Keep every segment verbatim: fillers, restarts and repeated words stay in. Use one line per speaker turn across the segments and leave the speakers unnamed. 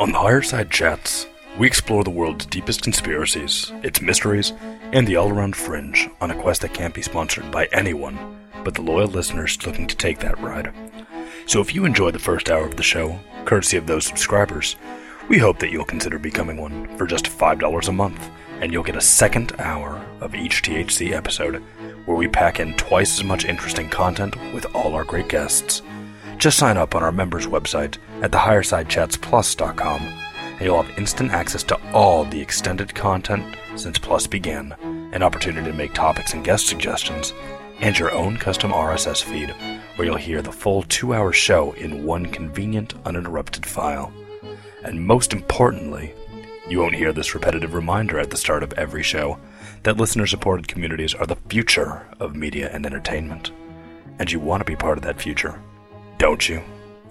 On the Higher Side Chats, we explore the world's deepest conspiracies, its mysteries, and the all-around fringe on a quest that can't be sponsored by anyone but the loyal listeners looking to take that ride. So if you enjoy the first hour of the show, courtesy of those subscribers, we hope that you'll consider becoming one for just five dollars a month, and you'll get a second hour of each T H C episode, where we pack in twice as much interesting content with all our great guests. Just sign up on our members website at the higher side chats plus dot com, and you'll have instant access to all the extended content since Plus began, an opportunity to make topics and guest suggestions, and your own custom R S S feed, where you'll hear the full two-hour show in one convenient, uninterrupted file. And most importantly, you won't hear this repetitive reminder at the start of every show that listener-supported communities are the future of media and entertainment. And you want to be part of that future, don't you?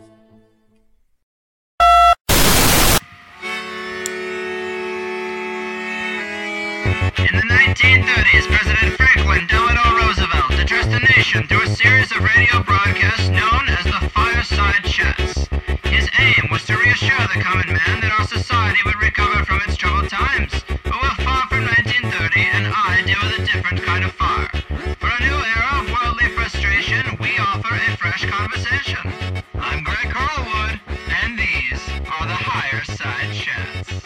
In the nineteen thirties, President Franklin Delano Roosevelt addressed the nation through a series of radio broadcasts known as the Fireside Chats. His aim was to reassure the common man that our society would recover from its troubled times. But we're far from nineteen thirty, and I deal with a different kind of fire. For a new era of worldly frustration, we offer a fresh conversation. I'm Greg Carlwood, and these are the Higher Side Chats.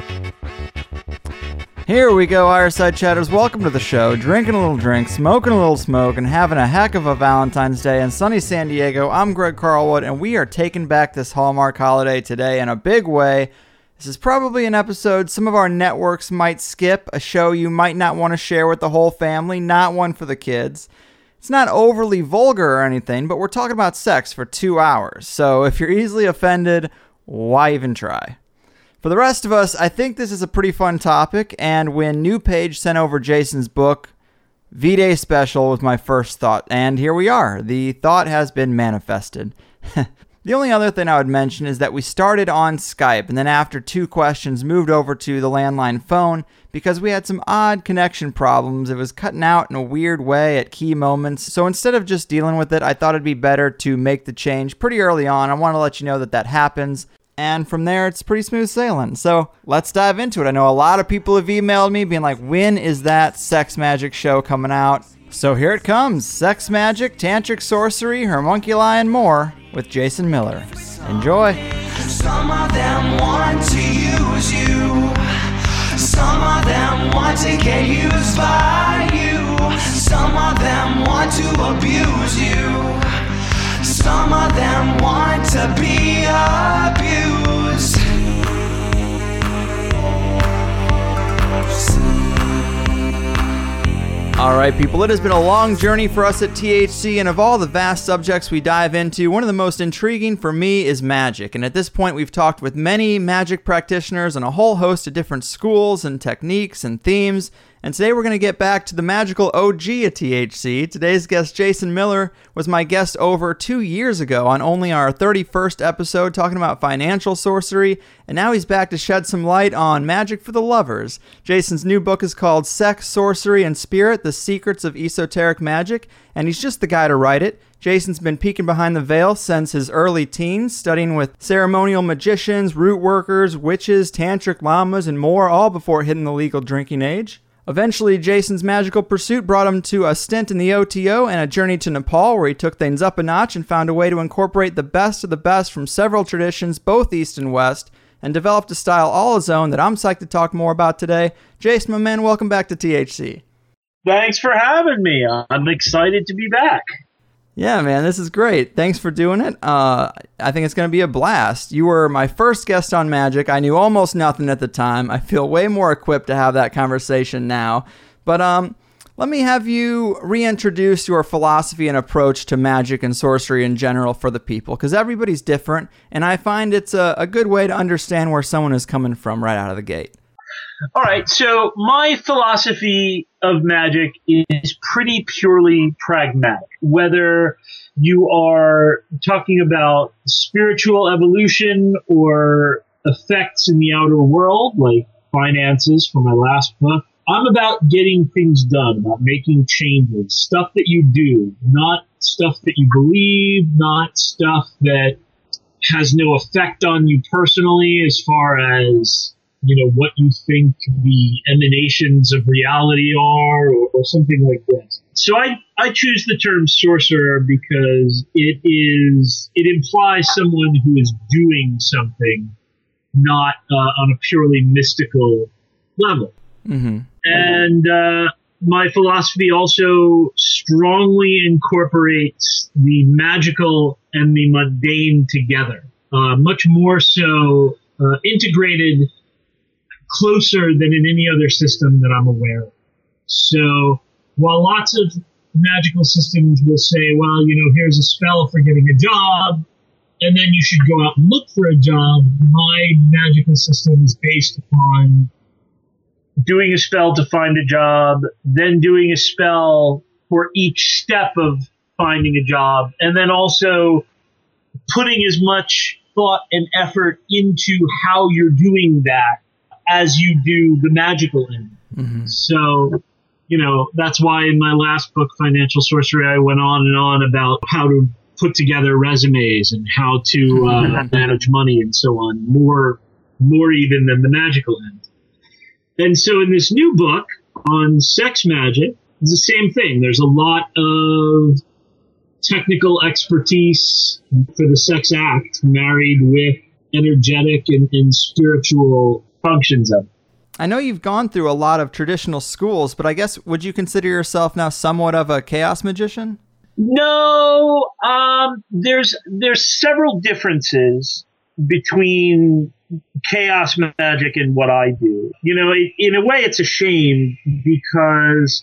Here we go, Fireside Chatters. Welcome to the show. Drinking a little drink, smoking a little smoke, and having a heck of a Valentine's Day in sunny San Diego. I'm Greg Carlwood, and we are taking back this Hallmark holiday today in a big way. This is probably an episode some of our networks might skip, a show you might not want to share with the whole family, not one for the kids. It's not overly vulgar or anything, but we're talking about sex for two hours. So if you're easily offended, why even try? For the rest of us, I think this is a pretty fun topic, and when New Page sent over Jason's book, V-Day Special was my first thought, and here we are. The thought has been manifested. The only other thing I would mention is that we started on Skype, and then after two questions moved over to the landline phone because we had some odd connection problems. It was cutting out in a weird way at key moments, so instead of just dealing with it, I thought it'd be better to make the change pretty early on. I want to let you know that that happens. And from there, it's pretty smooth sailing. So let's dive into it. I know a lot of people have emailed me being like, when is that Sex Magic show coming out? So here it comes. Sex Magic, Tantric Sorcery, Homunculi, and more with Jason Miller. Enjoy.
Some of them want to use you. Some of them want to get used by you. Some of them want to abuse you. Some of them want to be abused.
Alright people, it has been a long journey for us at T H C, and of all the vast subjects we dive into, one of the most intriguing for me is magic. And at this point we've talked with many magic practitioners and a whole host of different schools and techniques and themes. And today we're going to get back to the magical O G at T H C. Today's guest, Jason Miller, was my guest over two years ago on only our thirty-first episode talking about financial sorcery, and now he's back to shed some light on magic for the lovers. Jason's new book is called Sex, Sorcery, and Spirit, The Secrets of Esoteric Magic, and he's just the guy to write it. Jason's been peeking behind the veil since his early teens, studying with ceremonial magicians, root workers, witches, tantric lamas, and more, all before hitting the legal drinking age. Eventually, Jason's magical pursuit brought him to a stint in the O T O and a journey to Nepal, where he took things up a notch and found a way to incorporate the best of the best from several traditions, both East and West, and developed a style all his own that I'm psyched to talk more about today. Jason, my man, welcome back to T H C.
Thanks for having me. I'm excited to be back.
Yeah, man, this is great. Thanks for doing it. Uh, I think it's going to be a blast. You were my first guest on Magic. I knew almost nothing at the time. I feel way more equipped to have that conversation now. But um, let me have you reintroduce your philosophy and approach to magic and sorcery in general for the people, because everybody's different, and I find it's a, a good way to understand where someone is coming from right out of the gate.
All right, so my philosophy of magic is pretty purely pragmatic. Whether you are talking about spiritual evolution or effects in the outer world, like finances for my last book, I'm about getting things done, about making changes, stuff that you do, not stuff that you believe, not stuff that has no effect on you personally as far as, you know, what you think the emanations of reality are, or, or something like this. So I, I choose the term sorcerer because it is it implies someone who is doing something, not uh, on a purely mystical level. Mm-hmm. And uh, my philosophy also strongly incorporates the magical and the mundane together, uh, much more so uh, integrated closer than in any other system that I'm aware of. So while lots of magical systems will say, well, you know, here's a spell for getting a job, and then you should go out and look for a job, my magical system is based upon doing a spell to find a job, then doing a spell for each step of finding a job, and then also putting as much thought and effort into how you're doing that as you do the magical end. Mm-hmm. So, you know, that's why in my last book, Financial Sorcery, I went on and on about how to put together resumes and how to uh, manage money and so on, more, more even than the magical end. And so in this new book on sex magic, it's the same thing. There's a lot of technical expertise for the sex act married with energetic and, and spiritual functions of it.
I know you've gone through a lot of traditional schools, but I guess would you consider yourself now somewhat of a chaos magician?
No, um, there's there's several differences between chaos magic and what I do. You know, it, in a way, it's a shame because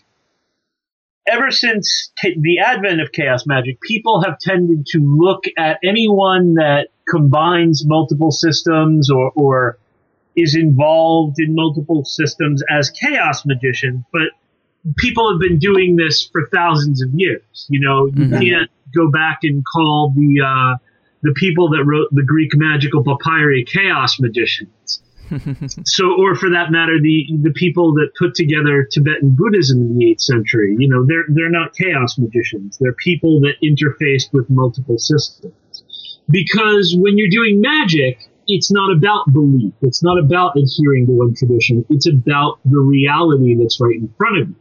ever since t- the advent of chaos magic, people have tended to look at anyone that combines multiple systems or, or is involved in multiple systems as chaos magician, but people have been doing this for thousands of years. You know, you mm-hmm. can't go back and call the uh, the people that wrote the Greek magical papyri chaos magicians. So, or for that matter, the the people that put together Tibetan Buddhism in the eighth century. You know, they're they're not chaos magicians. They're people that interfaced with multiple systems. Because when you're doing magic, it's not about belief. It's not about adhering to one tradition. It's about the reality that's right in front of you.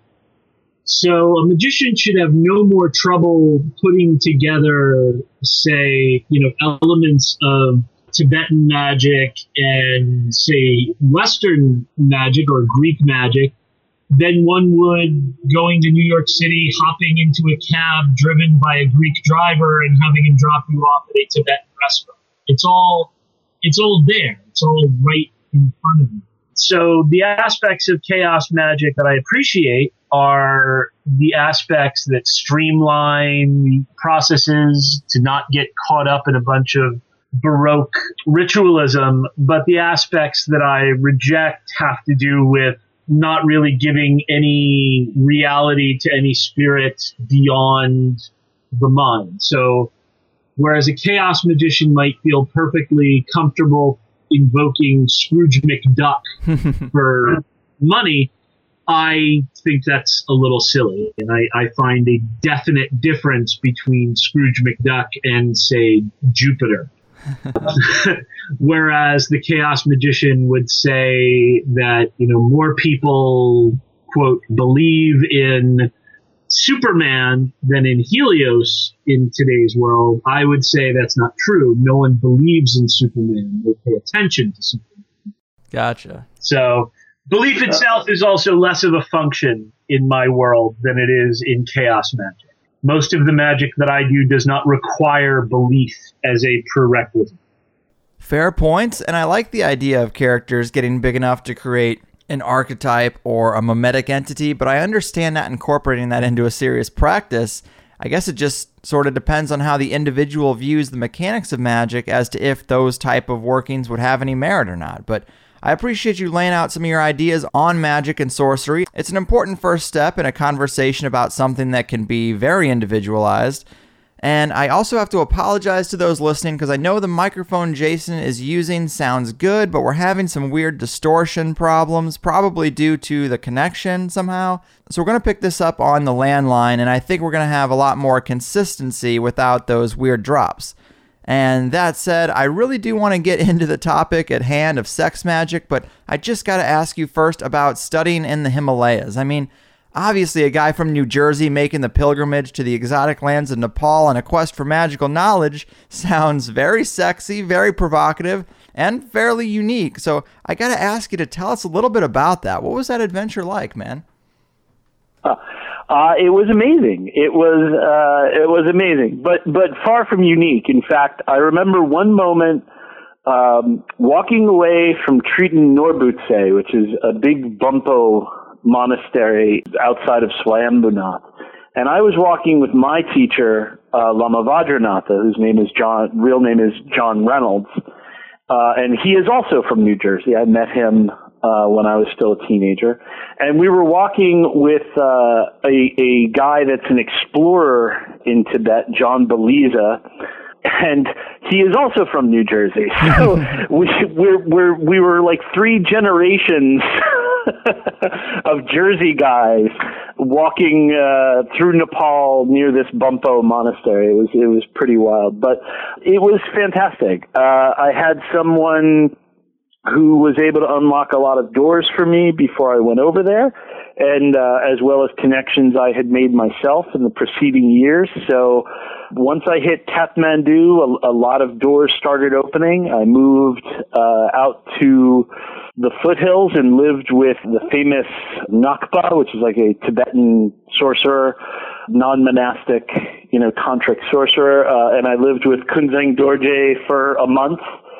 So a magician should have no more trouble putting together, say, you know, elements of Tibetan magic and, say, Western magic or Greek magic than one would going to New York City, hopping into a cab driven by a Greek driver and having him drop you off at a Tibetan restaurant. It's all, it's all there. It's all right in front of you. So the aspects of chaos magic that I appreciate are the aspects that streamline the processes to not get caught up in a bunch of Baroque ritualism, but the aspects that I reject have to do with not really giving any reality to any spirit beyond the mind. So whereas a chaos magician might feel perfectly comfortable invoking Scrooge McDuck for money, I think that's a little silly. And I, I find a definite difference between Scrooge McDuck and, say, Jupiter. Whereas the chaos magician would say that, you know, more people, quote, believe in Superman than in Helios in today's world, I would say that's not true. No one believes in Superman. They pay attention to Superman.
Gotcha.
So belief itself is also less of a function in my world than it is in chaos magic. Most of the magic that I do does not require belief as a prerequisite.
Fair points, and I like the idea of characters getting big enough to create an archetype or a mimetic entity, but I understand not incorporating that into a serious practice. I guess it just sort of depends on how the individual views the mechanics of magic as to if those type of workings would have any merit or not. But I appreciate you laying out some of your ideas on magic and sorcery. It's an important first step in a conversation about something that can be very individualized. And I also have to apologize to those listening because I know the microphone Jason is using sounds good, but we're having some weird distortion problems, probably due to the connection somehow. So we're going to pick this up on the landline, and I think we're going to have a lot more consistency without those weird drops. And that said, I really do want to get into the topic at hand of sex magic, but I just got to ask you first about studying in the Himalayas. I mean, obviously a guy from New Jersey making the pilgrimage to the exotic lands of Nepal on a quest for magical knowledge sounds very sexy, very provocative, and fairly unique. So I got to ask you to tell us a little bit about that. What was that adventure like, man?
Uh, uh, it was amazing. It was uh, it was amazing, but but far from unique. In fact, I remember one moment um, walking away from Triton Norbutse, which is a big Bumpo monastery outside of Swayambhunath, and I was walking with my teacher, uh, Lama Vajranatha, whose name is John. Real name is John Reynolds, uh, and he is also from New Jersey. I met him Uh, when I was still a teenager. And we were walking with uh, a, a guy that's an explorer in Tibet, John Beliza, and he is also from New Jersey. So we, we're, we're, we were like three generations of Jersey guys walking uh, through Nepal near this Bumpo monastery. It was, it was pretty wild, but it was fantastic. Uh, I had someone who was able to unlock a lot of doors for me before I went over there, and uh, as well as connections I had made myself in the preceding years. So once I hit Kathmandu, a, a lot of doors started opening. I moved uh, out to the foothills and lived with the famous Nakpa, which is like a Tibetan sorcerer, non-monastic, you know, tantric sorcerer, uh, and I lived with Kunzang Dorje for a month.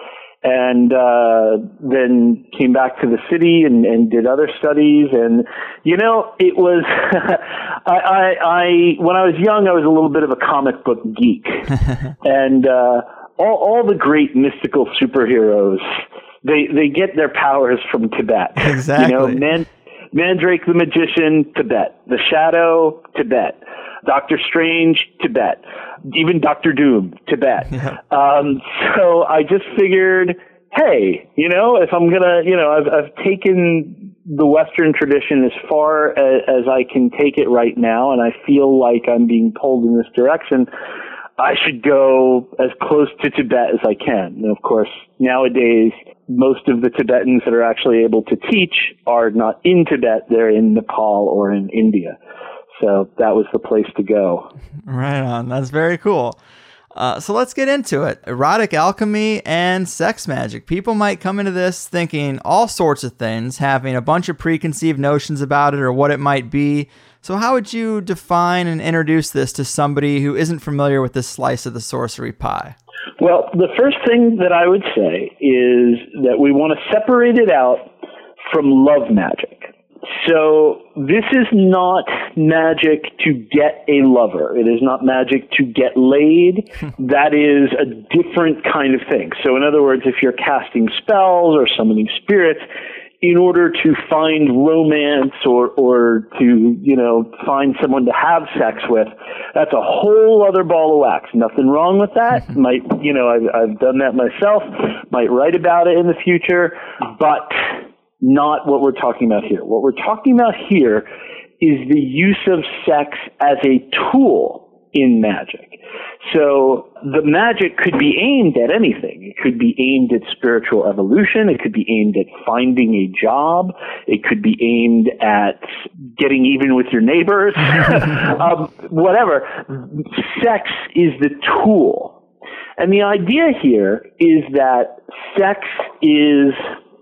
And uh then came back to the city and, and did other studies. And, you know, it was, I, I, I, when I was young, I was a little bit of a comic book geek. and uh all, all the great mystical superheroes, they, they get their powers from Tibet.
Exactly.
You know, Man, Mandrake the Magician, Tibet. The Shadow, Tibet. Doctor Strange, Tibet. Even Doctor Doom, Tibet. Yeah. Um, so I just figured, hey, you know, if I'm going to, you know, I've, I've taken the Western tradition as far as, as I can take it right now, and I feel like I'm being pulled in this direction. I should go as close to Tibet as I can. And of course, nowadays, most of the Tibetans that are actually able to teach are not in Tibet. They're in Nepal or in India. So that was the place to go.
Right on. That's very cool. Uh, so let's get into it. Erotic alchemy and sex magic. People might come into this thinking all sorts of things, having a bunch of preconceived notions about it or what it might be. So how would you define and introduce this to somebody who isn't familiar with this slice of the sorcery pie?
Well, the first thing that I would say is that we want to separate it out from love magic. So this is not magic to get a lover. It is not magic to get laid. That is a different kind of thing. So in other words, if you're casting spells or summoning spirits in order to find romance or, or to, you know, find someone to have sex with, that's a whole other ball of wax. Nothing wrong with that. Might, you know, I've, I've done that myself. Might write about it in the future, but not what we're talking about here. What we're talking about here is the use of sex as a tool in magic. So the magic could be aimed at anything. It could be aimed at spiritual evolution. It could be aimed at finding a job. It could be aimed at getting even with your neighbors. um, whatever. Sex is the tool. And the idea here is that sex is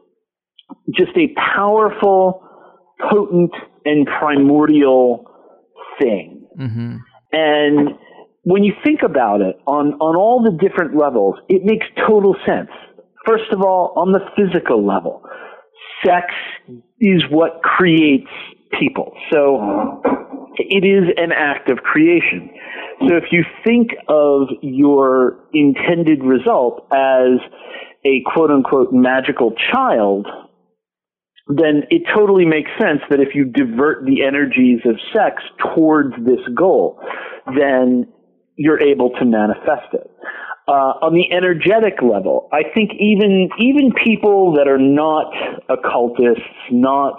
just a powerful, potent, and primordial thing. Mm-hmm. And when you think about it on, on all the different levels, it makes total sense. First of all, on the physical level, sex is what creates people. So it is an act of creation. So if you think of your intended result as a quote-unquote magical child, then it totally makes sense that if you divert the energies of sex towards this goal, then you're able to manifest it. Uh, on the energetic level, I think even even people that are not occultists, not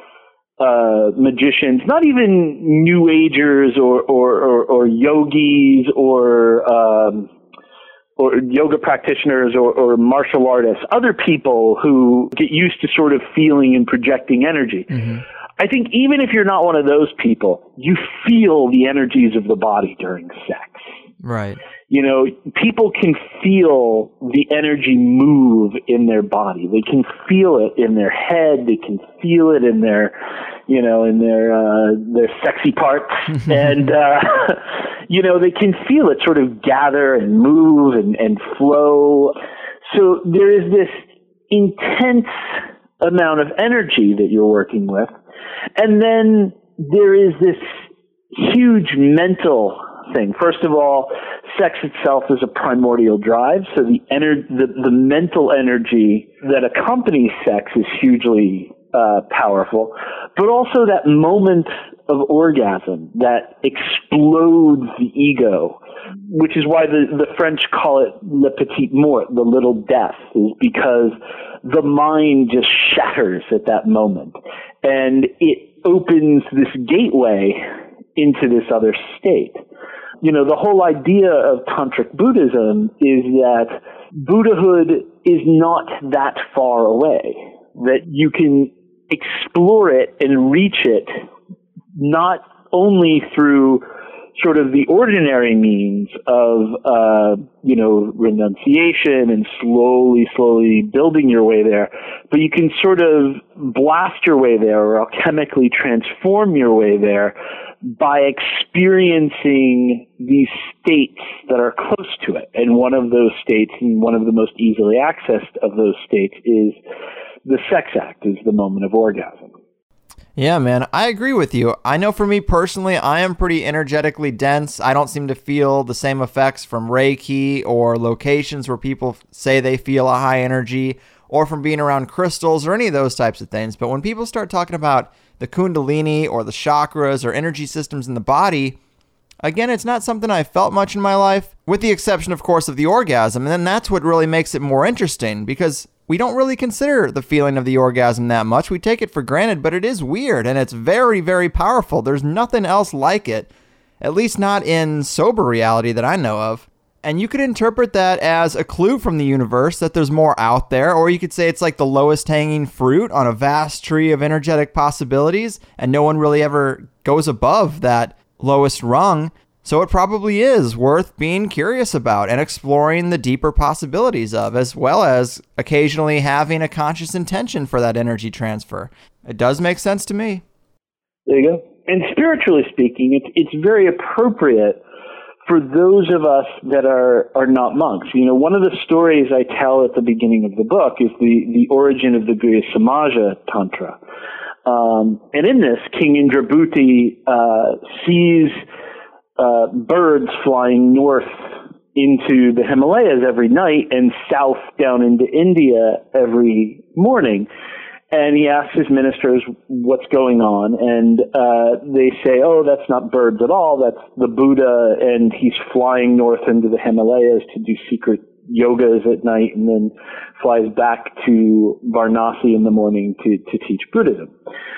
uh, magicians, not even New Agers or or, or, or yogis or um, or yoga practitioners or, or martial artists, other people who get used to sort of feeling and projecting energy. Mm-hmm. I think even if you're not one of those people, you feel the energies of the body during sex.
Right.
You know, people can feel the energy move in their body. They can feel it in their head. They can feel it in their, you know, in their uh, their sexy parts, and uh, you know, they can feel it sort of gather and move and, and flow. So there is this intense amount of energy that you're working with, and then there is this huge mental thing. First of all, sex itself is a primordial drive, so the ener- the, the mental energy that accompanies sex is hugely uh, powerful, but also that moment of orgasm that explodes the ego, which is why the, the French call it le petit mort, the little death, is because the mind just shatters at that moment, and it opens this gateway into this other state. You know, the whole idea of Tantric Buddhism is that Buddhahood is not that far away, that you can explore it and reach it not only through sort of the ordinary means of, uh, you know, renunciation and slowly, slowly building your way there, but you can sort of blast your way there or alchemically transform your way there by experiencing these states that are close to it. And one of those states, and one of the most easily accessed of those states, is the sex act, is the moment of orgasm.
Yeah, man, I agree with you. I know for me personally, I am pretty energetically dense. I don't seem to feel the same effects from Reiki or locations where people say they feel a high energy, or from being around crystals or any of those types of things. But when people start talking about the Kundalini or the chakras or energy systems in the body, again, it's not something I felt much in my life, with the exception, of course, of the orgasm. And then that's what really makes it more interesting, because we don't really consider the feeling of the orgasm that much. We take it for granted, but it is weird, and it's very, very powerful. There's nothing else like it, at least not in sober reality that I know of. And you could interpret that as a clue from the universe that there's more out there, or you could say it's like the lowest hanging fruit on a vast tree of energetic possibilities, and no one really ever goes above that lowest rung. So it probably is worth being curious about and exploring the deeper possibilities of, as well as occasionally having a conscious intention for that energy transfer. It does make sense to me.
There you go. And spiritually speaking, it's it's very appropriate for those of us that are, are not monks. You know, one of the stories I tell at the beginning of the book is the, the origin of the Gurya Samaja Tantra. Um, and in this, King Indrabhuti uh, sees uh, birds flying north into the Himalayas every night and south down into India every morning. And he asks his ministers what's going on, and uh, they say, oh, that's not birds at all, that's the Buddha, and he's flying north into the Himalayas to do secret yogas at night, and then flies back to Varanasi in the morning to, to teach Buddhism.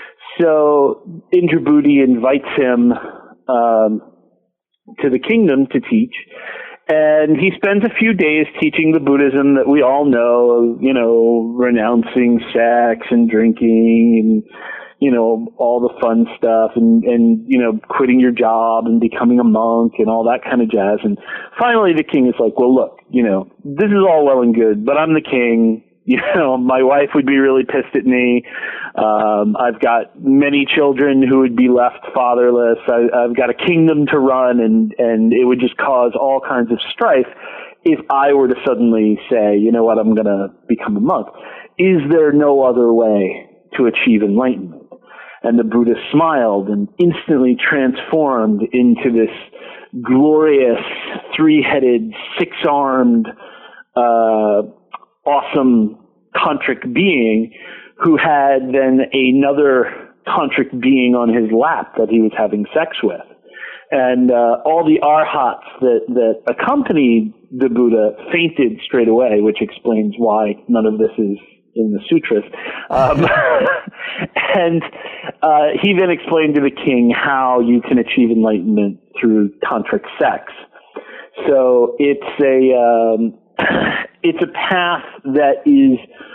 So Indrabhuti invites him um, to the kingdom to teach, and he spends a few days teaching the Buddhism that we all know, you know, renouncing sex and drinking and, you know, all the fun stuff, and, and, you know, quitting your job and becoming a monk and all that kind of jazz. And finally the king is like, well, look, you know, this is all well and good, but I'm the king. You know, my wife would be really pissed at me. Um, I've got many children who would be left fatherless. I, I've got a kingdom to run, and, and it would just cause all kinds of strife if I were to suddenly say, you know what, I'm going to become a monk. Is there no other way to achieve enlightenment? And the Buddha smiled and instantly transformed into this glorious, three-headed, six-armed, uh, awesome tantric being who had then another tantric being on his lap that he was having sex with. And uh, all the arhats that, that accompanied the Buddha fainted straight away, which explains why none of this is in the sutras. Um, and uh, he then explained to the king how you can achieve enlightenment through tantric sex. So it's a um, it's a path that is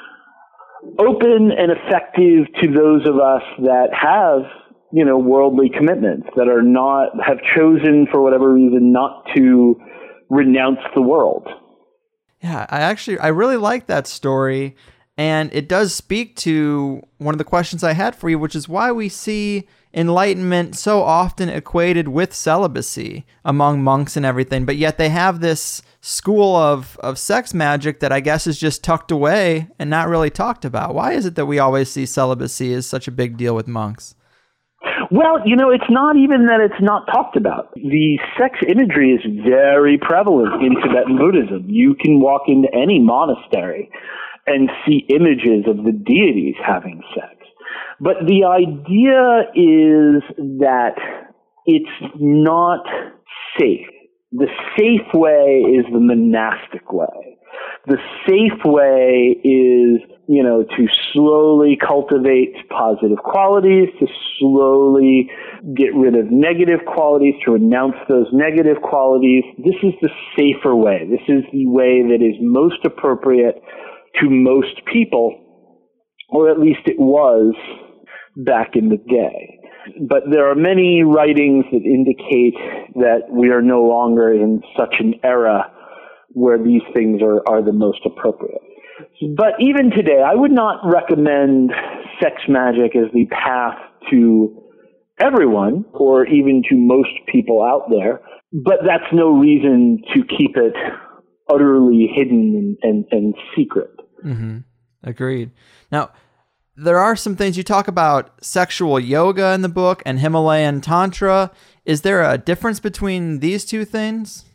open and effective to those of us that have, you know, worldly commitments, that are not, have chosen for whatever reason not to renounce the world.
Yeah, I actually, I really like that story. And it does speak to one of the questions I had for you, which is why we see enlightenment so often equated with celibacy among monks and everything, but yet they have this school of, of sex magic that I guess is just tucked away and not really talked about. Why is it that we always see celibacy as such a big deal with monks?
Well, you know, it's not even that it's not talked about. The sex imagery is very prevalent in Tibetan Buddhism. You can walk into any monastery and see images of the deities having sex. But the idea is that it's not safe. The safe way is the monastic way. The safe way is, you know, to slowly cultivate positive qualities, to slowly get rid of negative qualities, to renounce those negative qualities. This is the safer way. This is the way that is most appropriate to most people, or at least it was back in the day. But there are many writings that indicate that we are no longer in such an era where these things are, are the most appropriate. But even today, I would not recommend sex magic as the path to everyone, or even to most people out there. But that's no reason to keep it utterly hidden and, and, and secret.
Mm-hmm. Agreed. Now, there are some things you talk about sexual yoga in the book and Himalayan Tantra. Is there a difference between these two things?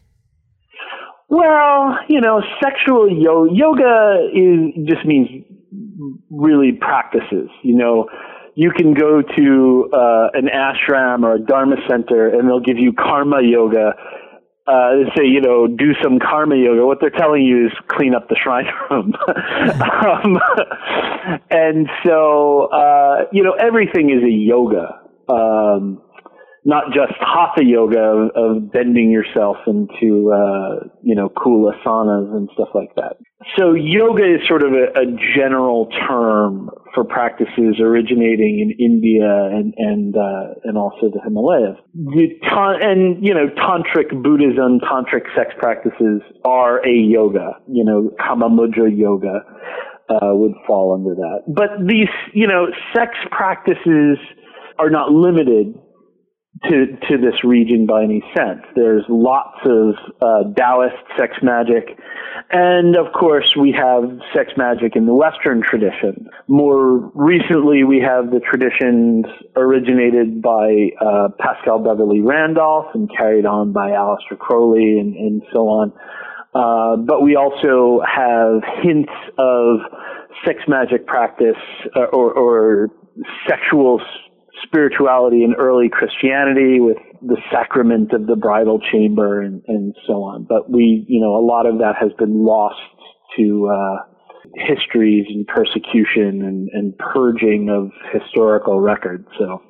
Well, you know, sexual yo- yoga is just means really practices. You know, you can go to uh, an ashram or a dharma center and they'll give you karma yoga. Uh, say, you know, do some karma yoga. What they're telling you is clean up the shrine room. um, and so, uh, you know, everything is a yoga. Um, not just hatha yoga of, of bending yourself into, uh, you know, cool asanas and stuff like that. So yoga is sort of a, a general term for practices originating in India and and uh, and also the Himalayas. The ta- and you know, tantric Buddhism, tantric sex practices are a yoga. You know, Kama Mudra yoga uh, would fall under that. But these, you know, sex practices are not limited to to this region by any sense. There's lots of uh, Taoist sex magic, and of course we have sex magic in the Western tradition. More recently, we have the traditions originated by uh, Pascal Beverly Randolph and carried on by Aleister Crowley and, and so on. Uh, but we also have hints of sex magic practice uh, or, or sexual spirituality in early Christianity with the sacrament of the bridal chamber and, and so on. But we, you know, a lot of that has been lost to uh, histories and persecution and, and purging of historical records. So.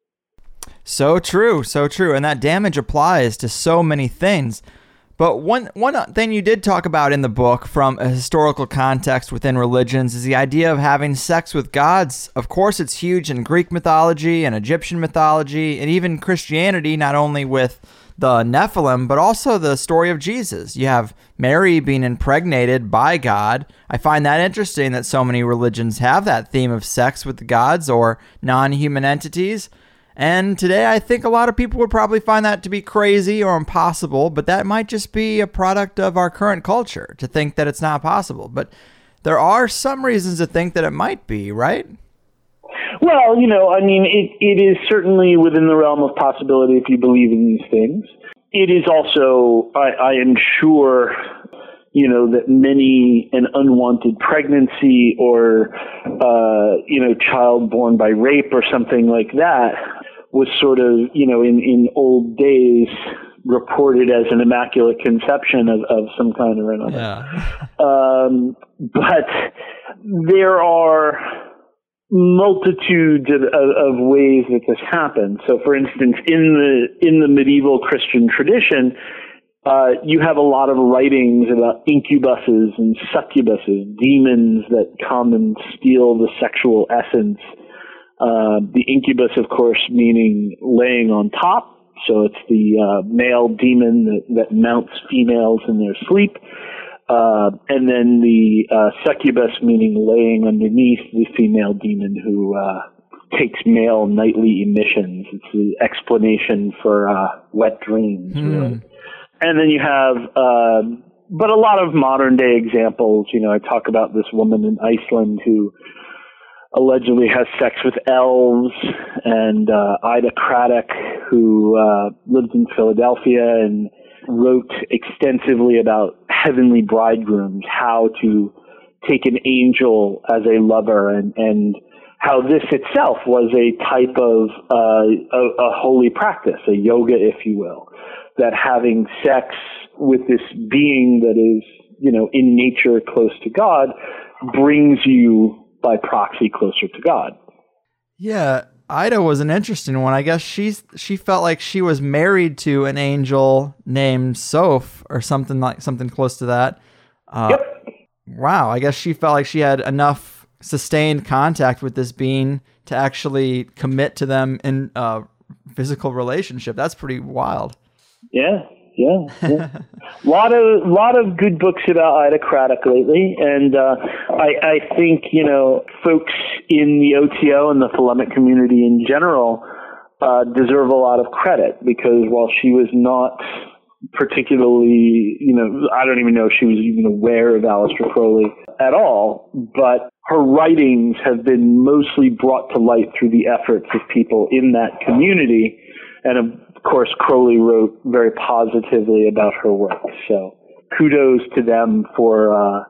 So true, so true. And that damage applies to so many things. But one one thing you did talk about in the book from a historical context within religions is the idea of having sex with gods. Of course, it's huge in Greek mythology and Egyptian mythology and even Christianity, not only with the Nephilim, but also the story of Jesus. You have Mary being impregnated by God. I find that interesting that so many religions have that theme of sex with the gods or non-human entities. And today I think a lot of people would probably find that to be crazy or impossible, but that might just be a product of our current culture to think that it's not possible. But there are some reasons to think that it might be, right?
Well, you know, I mean, it, it is certainly within the realm of possibility if you believe in these things. It is also, I, I am sure, you know, that many an unwanted pregnancy or, uh, you know, child born by rape or something like that was sort of, you know, in, in old days reported as an immaculate conception of, of some kind or another.
Yeah.
um, but there are multitudes of, of, of ways that this happens. So, for instance, in the in the medieval Christian tradition, Uh, you have a lot of writings about incubuses and succubuses, demons that come and steal the sexual essence. Uh, the incubus, of course, meaning laying on top. So it's the uh, male demon that, that mounts females in their sleep. Uh, and then the uh, succubus, meaning laying underneath the female demon who uh, takes male nightly emissions. It's the explanation for uh, wet dreams,
Hmm.
really. And then you have, uh, but a lot of modern day examples. You know, I talk about this woman in Iceland who allegedly has sex with elves, and uh, Ida Craddock, who uh, lived in Philadelphia and wrote extensively about heavenly bridegrooms, how to take an angel as a lover, and, and how this itself was a type of uh, a, a holy practice, a yoga, if you will, that having sex with this being that is, you know, in nature close to God brings you by proxy closer to God.
Yeah, Ida was an interesting one. I guess she's she felt like she was married to an angel named Soph or something like something close to that. Uh,
Yep.
Wow, I guess she felt like she had enough sustained contact with this being to actually commit to them in a physical relationship. That's pretty wild.
Yeah, yeah. yeah. lot of lot of good books about Ida Craddock lately, and uh, I, I think you know folks in the O T O and the Thelemic community in general uh, deserve a lot of credit, because while she was not particularly, you know, I don't even know if she was even aware of Aleister Crowley at all, but her writings have been mostly brought to light through the efforts of people in that community, and of course, Crowley wrote very positively about her work. So kudos to them for, uh,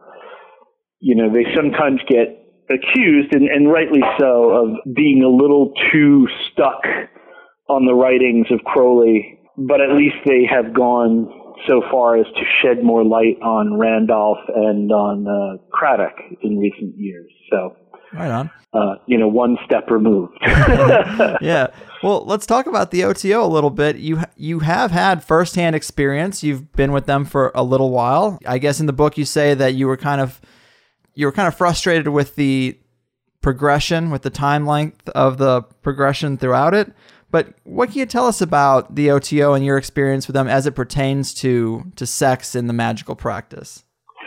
you know, they sometimes get accused, and, and rightly so, of being a little too stuck on the writings of Crowley, but at least they have gone so far as to shed more light on Randolph and on uh, Craddock in recent years. So,
Right on.
uh, you know, one step removed.
Yeah. Well, let's talk about the O T O a little bit. You you have had firsthand experience. You've been with them for a little while. I guess in the book you say that you were kind of you were kind of frustrated with the progression, with the time length of the progression throughout it. But what can you tell us about the O T O and your experience with them as it pertains to to sex in the magical practice?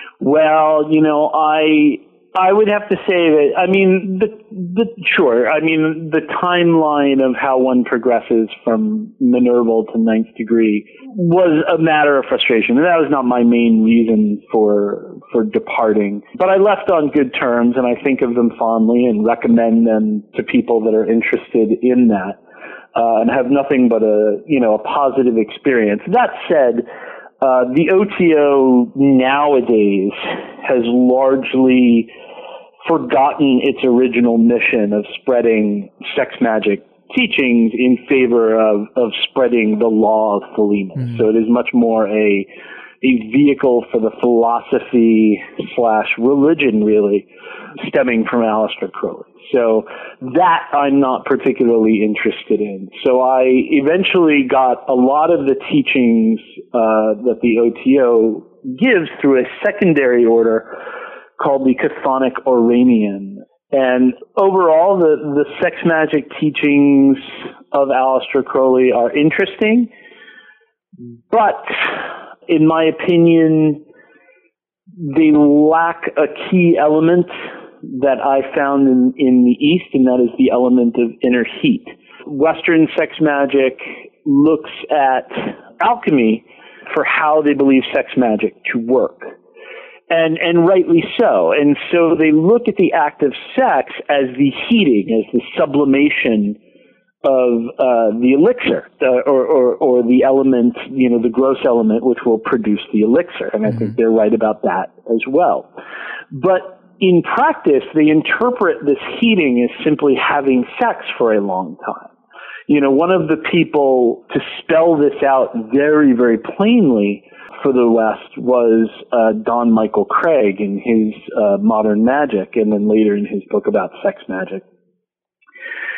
Well, you know, I I would have to say that, I mean, the, the, sure, I mean, the timeline of how one progresses from Minerval to ninth degree was a matter of frustration, and that was not my main reason for for departing. But I left on good terms, and I think of them fondly and recommend them to people that are interested in that, uh, and have nothing but a, you know, a positive experience. That said, uh, the O T O nowadays has largely forgotten its original mission of spreading sex magic teachings in favor of, of spreading the law of Philemon. Mm-hmm. So it is much more a a vehicle for the philosophy slash religion, really, stemming from Aleister Crowley. So that I'm not particularly interested in. So I eventually got a lot of the teachings uh, that the O T O gives through a secondary order called the Chthonic Oranian. And overall, the, the sex magic teachings of Aleister Crowley are interesting, but in my opinion, they lack a key element that I found in, in the East, and that is the element of inner heat. Western sex magic looks at alchemy for how they believe sex magic to work. And, and rightly so. And so they look at the act of sex as the heating, as the sublimation of uh, the elixir, uh, or, or, or the element, you know, the gross element which will produce the elixir. And I mm-hmm. think they're right about that as well. But in practice, they interpret this heating as simply having sex for a long time. You know, one of the people to spell this out very, very plainly for the West was uh, Don Michael Craig in his uh, Modern Magic, and then later in his book about sex magic.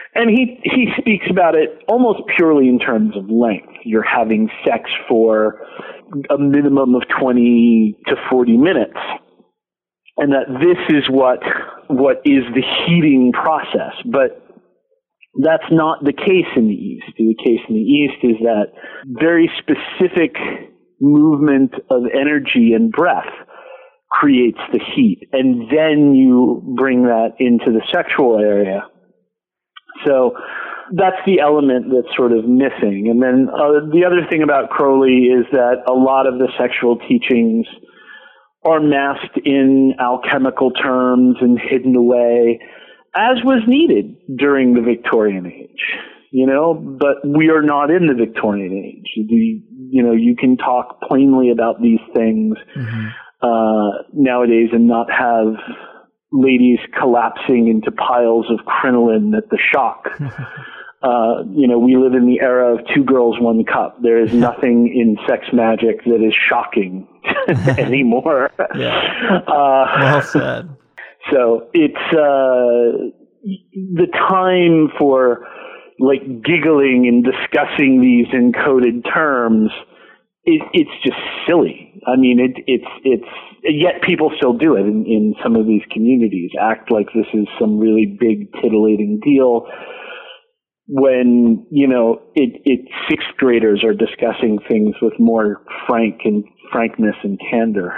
And he, he speaks about it almost purely in terms of length. You're having sex for a minimum of twenty to forty minutes. And that this is what what is the heating process. But that's not the case in the East. The case in the East is that very specific movement of energy and breath creates the heat. And then you bring that into the sexual area. So that's the element that's sort of missing. And then uh, the other thing about Crowley is that a lot of the sexual teachings are masked in alchemical terms and hidden away, as was needed during the Victorian age, you know, but we are not in the Victorian age. The, you know, you can talk plainly about these things mm-hmm. uh, nowadays and not have ladies collapsing into piles of crinoline at the shock. Uh, you know, we live in the era of two girls, one cup. There is nothing in sex magic that is shocking anymore.
Yeah.
Uh,
well said.
So it's uh, the time for like giggling and discussing these encoded terms. It, it's just silly. I mean, it, it's it's yet people still do it in, in some of these communities. Act like this is some really big titillating deal. When, you know, it, it sixth graders are discussing things with more frank and frankness and candor.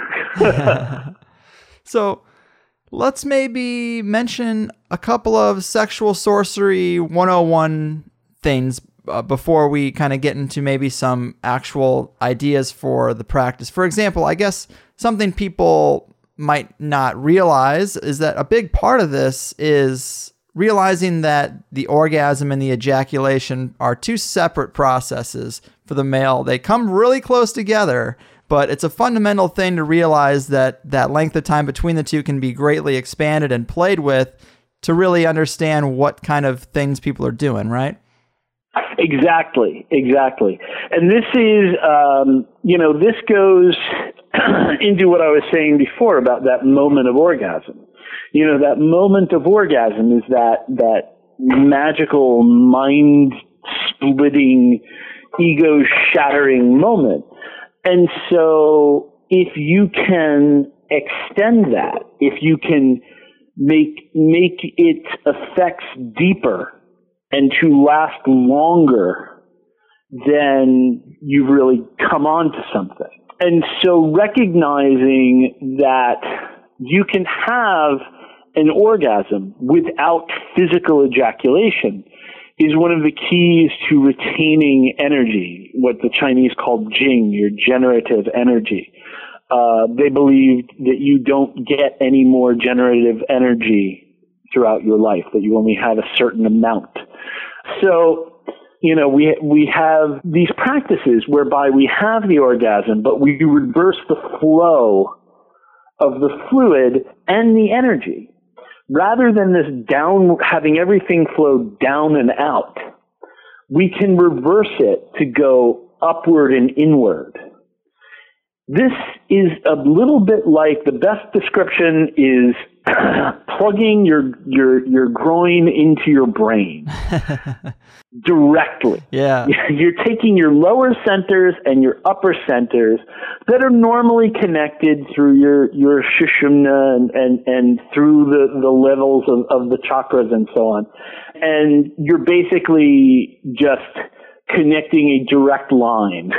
So let's maybe mention a couple of sexual sorcery one oh one things uh, before we kind of get into maybe some actual ideas for the practice. For example, I guess something people might not realize is that a big part of this is realizing that the orgasm and the ejaculation are two separate processes for the male. They come really close together, but it's a fundamental thing to realize that that length of time between the two can be greatly expanded and played with to really understand what kind of things people are doing, right?
Exactly, exactly. And this is, um, you know, this goes into what I was saying before about that moment of orgasm. You know, that moment of orgasm is that that magical, mind-splitting, ego-shattering moment. And so if you can extend that, if you can make make its effects deeper and to last longer, then you've really come on to something. And so recognizing that you can have an orgasm without physical ejaculation is one of the keys to retaining energy, what the Chinese call Jing, your generative energy. Uh, they believed that you don't get any more generative energy throughout your life, that you only have a certain amount. So, you know, we we have these practices whereby we have the orgasm, but we reverse the flow of the fluid and the energy. Rather than this down, having everything flow down and out, we can reverse it to go upward and inward. This is a little bit like, the best description is plugging your your your groin into your brain directly.
Yeah.
You're taking your lower centers and your upper centers that are normally connected through your, your Sushumna and, and, and through the, the levels of, of the chakras and so on. And you're basically just connecting a direct line.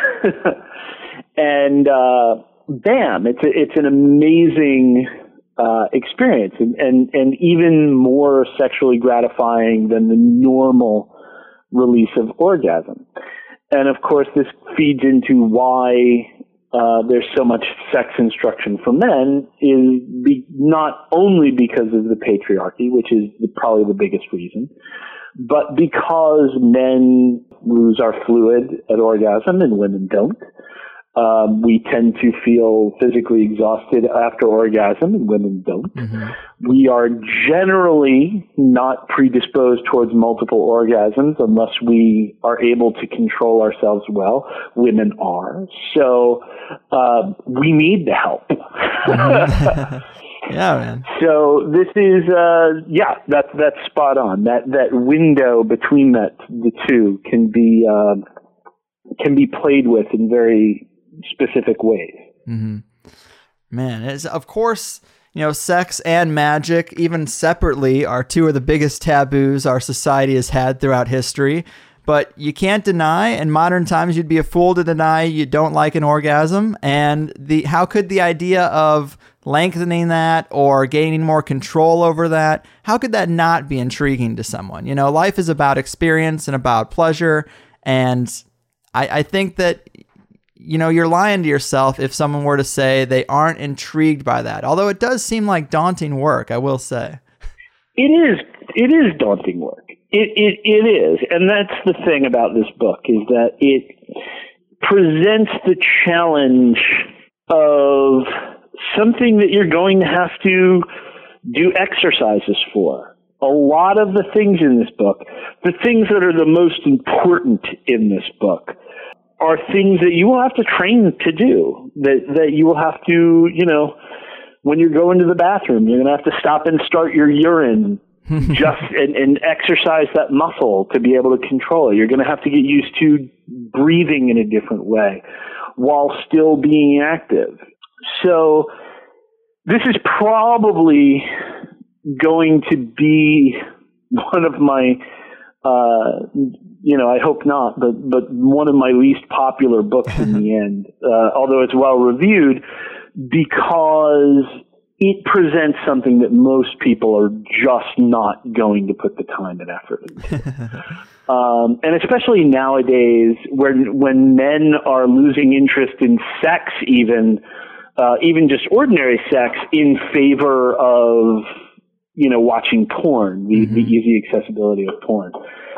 And uh, bam, it's a, it's an amazing uh, experience, and, and and even more sexually gratifying than the normal release of orgasm. And of course, this feeds into why uh, there's so much sex instruction for men, is be, not only because of the patriarchy, which is the, probably the biggest reason, but because men lose our fluid at orgasm and women don't. Um, we tend to feel physically exhausted after orgasm, and women don't. Mm-hmm. We are generally not predisposed towards multiple orgasms unless we are able to control ourselves well. Women are. So uh, we need the help.
Mm-hmm. Yeah, man.
So this is, uh, yeah, that's that's spot on. That that window between that the two can be uh, can be played with in very specific ways.
Mm-hmm. Man, it's, of course, you know, sex and magic, even separately, are two of the biggest taboos our society has had throughout history. But you can't deny, in modern times, you'd be a fool to deny you don't like an orgasm. And the how could the idea of lengthening that or gaining more control over that, how could that not be intriguing to someone? You know, life is about experience and about pleasure. And I, I think that, you know, you're lying to yourself if someone were to say they aren't intrigued by that. Although it does seem like daunting work, I will say.
It is. It is daunting work. It, it, it is. And that's the thing about this book, is that it presents the challenge of something that you're going to have to do exercises for. A lot of the things in this book, the things that are the most important in this book, are things that you will have to train to do, that, that you will have to, you know, when you're going to the bathroom, you're going to have to stop and start your urine just and, and exercise that muscle to be able to control it. You're going to have to get used to breathing in a different way while still being active. So this is probably going to be one of my, uh, you know, I hope not, but, but one of my least popular books in the end, uh, although it's well reviewed, because it presents something that most people are just not going to put the time and effort into. um, and especially nowadays, when when men are losing interest in sex, even uh, even just ordinary sex, in favor of, you know, watching porn, the, mm-hmm. the easy accessibility of porn.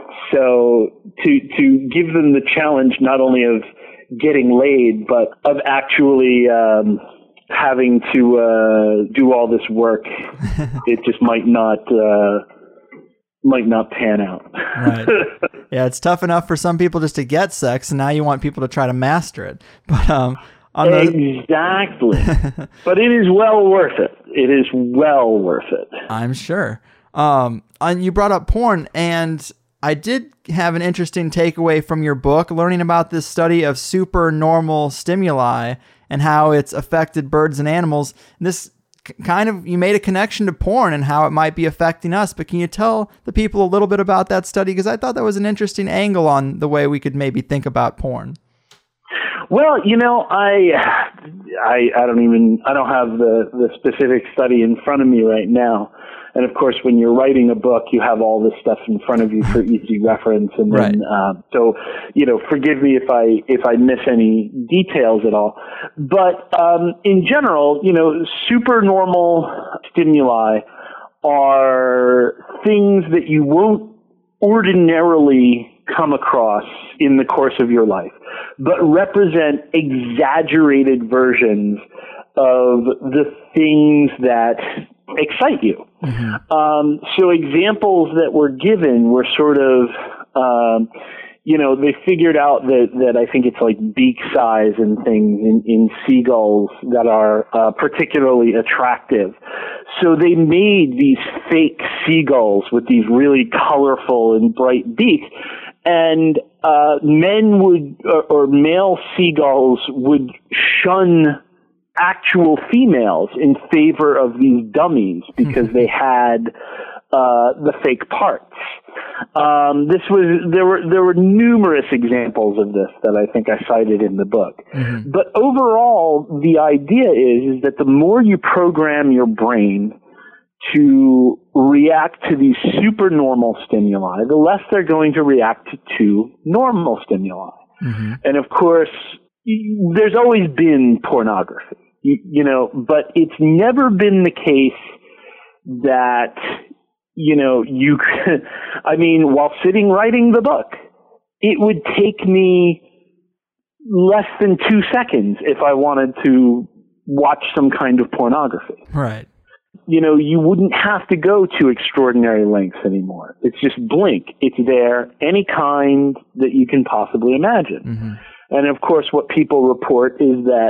So to to give them the challenge not only of getting laid, but of actually um, having to uh, do all this work, it just might not uh, might not pan out.
Right. Yeah, it's tough enough for some people just to get sex, and now you want people to try to master it. But um, on the...
exactly. But it is well worth it. It is well worth it.
I'm sure. Um, and you brought up porn, and I did have an interesting takeaway from your book, learning about this study of supernormal stimuli and how it's affected birds and animals. This kind of, you made a connection to porn and how it might be affecting us, but can you tell the people a little bit about that study? Because I thought that was an interesting angle on the way we could maybe think about porn.
Well, you know, I, I, I don't even, I don't have the, the specific study in front of me right now. And of course, when you're writing a book, you have all this stuff in front of you for easy reference. And then, right. uh, so, you know, forgive me if I, if I miss any details at all. But, um, in general, you know, supernormal stimuli are things that you won't ordinarily come across in the course of your life, but represent exaggerated versions of the things that excite you. Mm-hmm. Um, so examples that were given were sort of, um, you know, they figured out that, that I think it's like beak size and things in, in seagulls that are uh, particularly attractive. So they made these fake seagulls with these really colorful and bright beaks. And uh, men would, or, or male seagulls would shun actual females in favor of these dummies because they had uh, the fake parts. Um, this was there were there were numerous examples of this that I think I cited in the book. Mm-hmm. But overall, the idea is, is that the more you program your brain to react to these supernormal stimuli, the less they're going to react to normal stimuli. Mm-hmm. And of course, there's always been pornography, you, you know, but it's never been the case that, you know, you could, I mean, while sitting writing the book, it would take me less than two seconds if I wanted to watch some kind of pornography.
Right.
You know, you wouldn't have to go to extraordinary lengths anymore. It's just blink. It's there, any kind that you can possibly imagine. Mm-hmm. And of course, what people report is that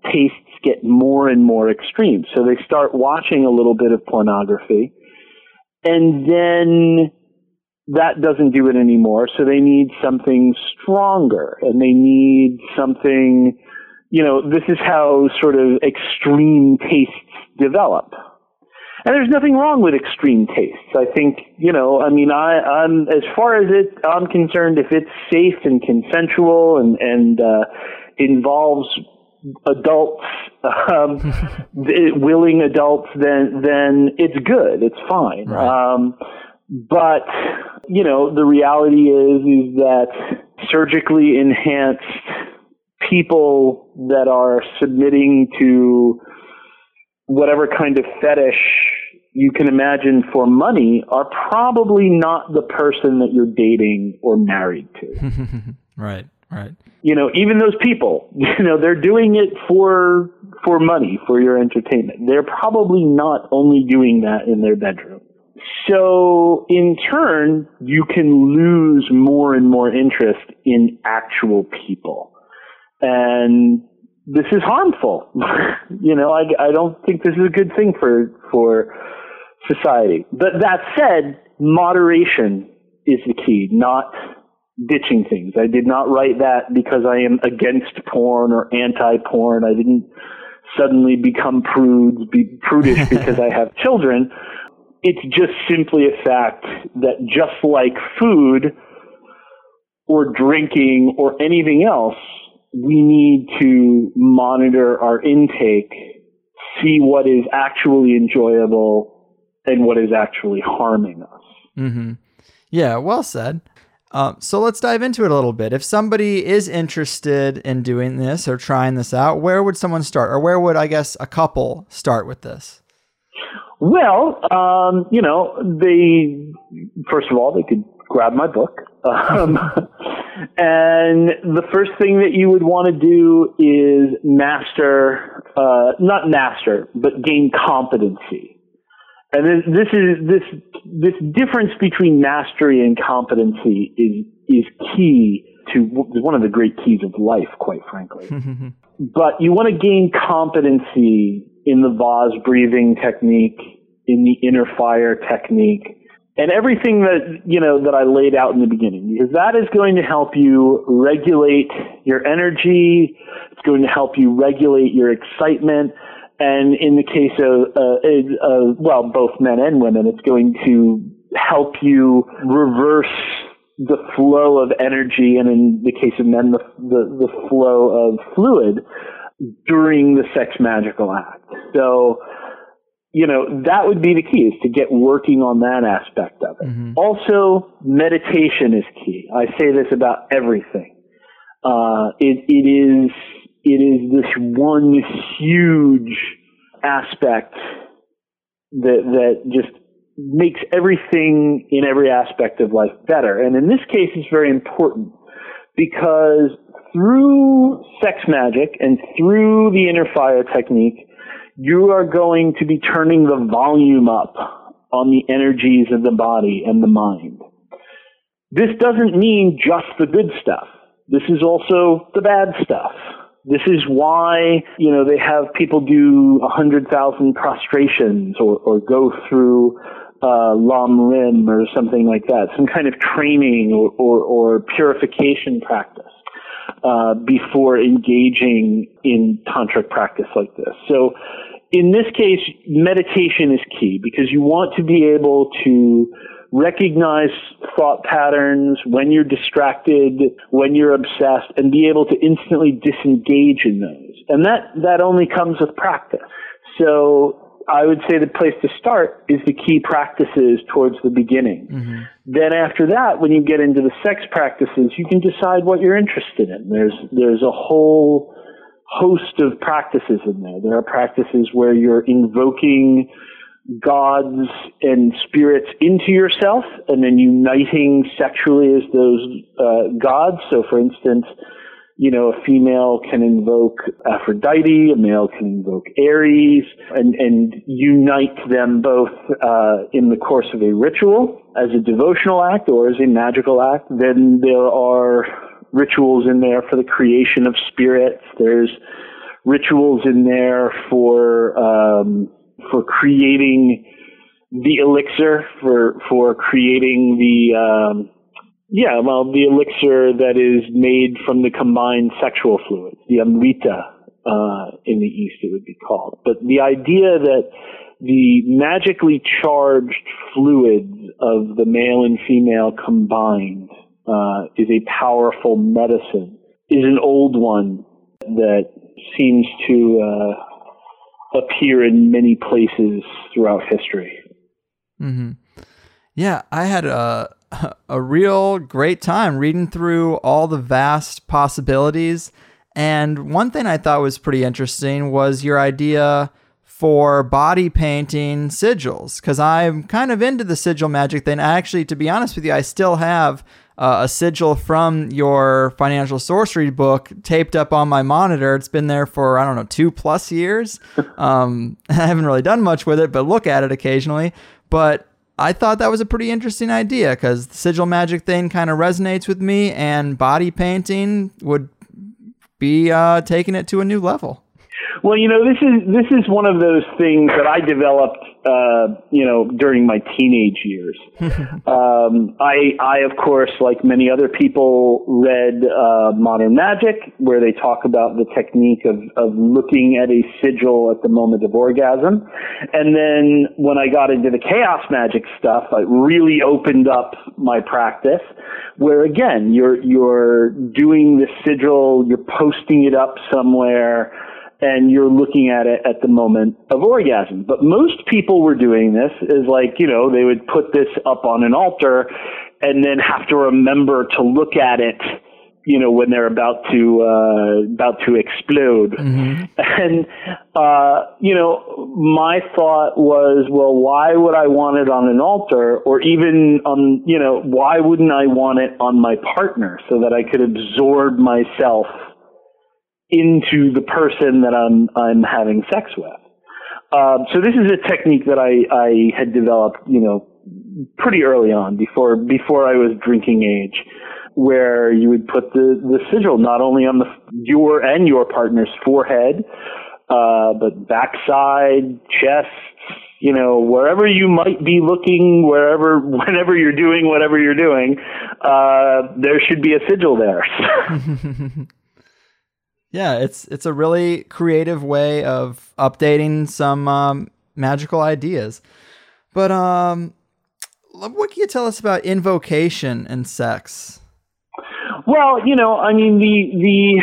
tastes get more and more extreme. So they start watching a little bit of pornography, and then that doesn't do it anymore. So they need something stronger, and they need something, you know, this is how sort of extreme tastes develop. And there's nothing wrong with extreme tastes. I think, you know, I mean, I, I'm, as far as it, I'm concerned, if it's safe and consensual and, and, uh, involves adults, um, willing adults, then, then it's good. It's fine.
Right.
Um, but, you know, the reality is, is that surgically enhanced people that are submitting to whatever kind of fetish you can imagine for money are probably not the person that you're dating or married to.
Right, right.
You know, even those people, you know, they're doing it for for money, for your entertainment. They're probably not only doing that in their bedroom. So in turn, you can lose more and more interest in actual people. And this is harmful. You know, I, I don't think this is a good thing for for society. But that said, moderation is the key, not ditching things. I did not write that because I am against porn or anti-porn. I didn't suddenly become prude, be prudish because I have children. It's just simply a fact that just like food or drinking or anything else, we need to monitor our intake, see what is actually enjoyable and what is actually harming us.
Mm-hmm. Yeah, well said. Um, so let's dive into it a little bit. If somebody is interested in doing this or trying this out, where would someone start? Or where would, I guess, a couple start with this?
Well, um, you know, they, first of all, they could grab my book. Um, and the first thing that you would want to do is master, uh, not master, but gain competency. And this, this is, this, this difference between mastery and competency is, is key to one of the great keys of life, quite frankly. But you want to gain competency in the vase breathing technique, in the inner fire technique, and everything that, you know, that I laid out in the beginning, because that is going to help you regulate your energy. It's going to help you regulate your excitement. And in the case of, uh, uh, well, both men and women, it's going to help you reverse the flow of energy, and in the case of men, the, the, the flow of fluid during the sex magical act. So, you know, that would be the key, is to get working on that aspect of it. Mm-hmm. Also, meditation is key. I say this about everything. Uh, it, it is, it is this one huge aspect that, that just makes everything in every aspect of life better. And in this case, it's very important because through sex magic and through the inner fire technique, you are going to be turning the volume up on the energies of the body and the mind. This doesn't mean just the good stuff. This is also the bad stuff. This is why, you know, they have people do one hundred thousand prostrations or, or go through uh, Lam Rim or something like that, some kind of training or, or, or purification practice uh, before engaging in tantric practice like this. So in this case, meditation is key because you want to be able to recognize thought patterns when you're distracted, when you're obsessed, and be able to instantly disengage in those. And that, that only comes with practice. So I would say the place to start is the key practices towards the beginning. Mm-hmm. Then after that, when you get into the sex practices, you can decide what you're interested in. There's, there's a whole host of practices in there. There are practices where you're invoking gods and spirits into yourself and then uniting sexually as those uh, gods. So, for instance, you know, a female can invoke Aphrodite, a male can invoke Ares, and, and unite them both uh, in the course of a ritual as a devotional act or as a magical act. Then there are rituals in there for the creation of spirits. There's rituals in there for um, for creating the elixir, for for creating the um, yeah, well, the elixir that is made from the combined sexual fluids, the amrita, uh, in the East it would be called. But the idea that the magically charged fluids of the male and female combined uh, is a powerful medicine is an old one that seems to uh, appear in many places throughout history.
Mm-hmm. Yeah, I had a a real great time reading through all the vast possibilities. And one thing I thought was pretty interesting was your idea for body painting sigils, because I'm kind of into the sigil magic thing. Actually, to be honest with you, I still have uh, a sigil from your financial sorcery book taped up on my monitor. It's been there for, I don't know, two plus years. Um, I haven't really done much with it, but look at it occasionally. But I thought that was a pretty interesting idea because the sigil magic thing kind of resonates with me, and body painting would be uh, taking it to a new level.
Well, you know, this is this is one of those things that I developed, uh, you know, during my teenage years. um, I, I, of course, like many other people, read uh, Modern Magic, where they talk about the technique of, of looking at a sigil at the moment of orgasm. And then when I got into the chaos magic stuff, it really opened up my practice, where again, you're you're doing the sigil, you're posting it up somewhere, and you're looking at it at the moment of orgasm. But most people were doing this is like, you know, they would put this up on an altar and then have to remember to look at it, you know, when they're about to, uh, about to explode. Mm-hmm. And, uh, you know, my thought was, well, why would I want it on an altar, or even on, you know, why wouldn't I want it on my partner so that I could absorb myself into the person that I'm I'm having sex with. Um, so this is a technique that I, I had developed, you know, pretty early on, before before I was drinking age, where you would put the, the sigil not only on the your and your partner's forehead, uh, but backside, chest, you know, wherever you might be looking, wherever, whenever you're doing whatever you're doing, uh, there should be a sigil there.
Yeah, it's it's a really creative way of updating some um, magical ideas. But um, what can you tell us about invocation and sex?
Well, you know, I mean, the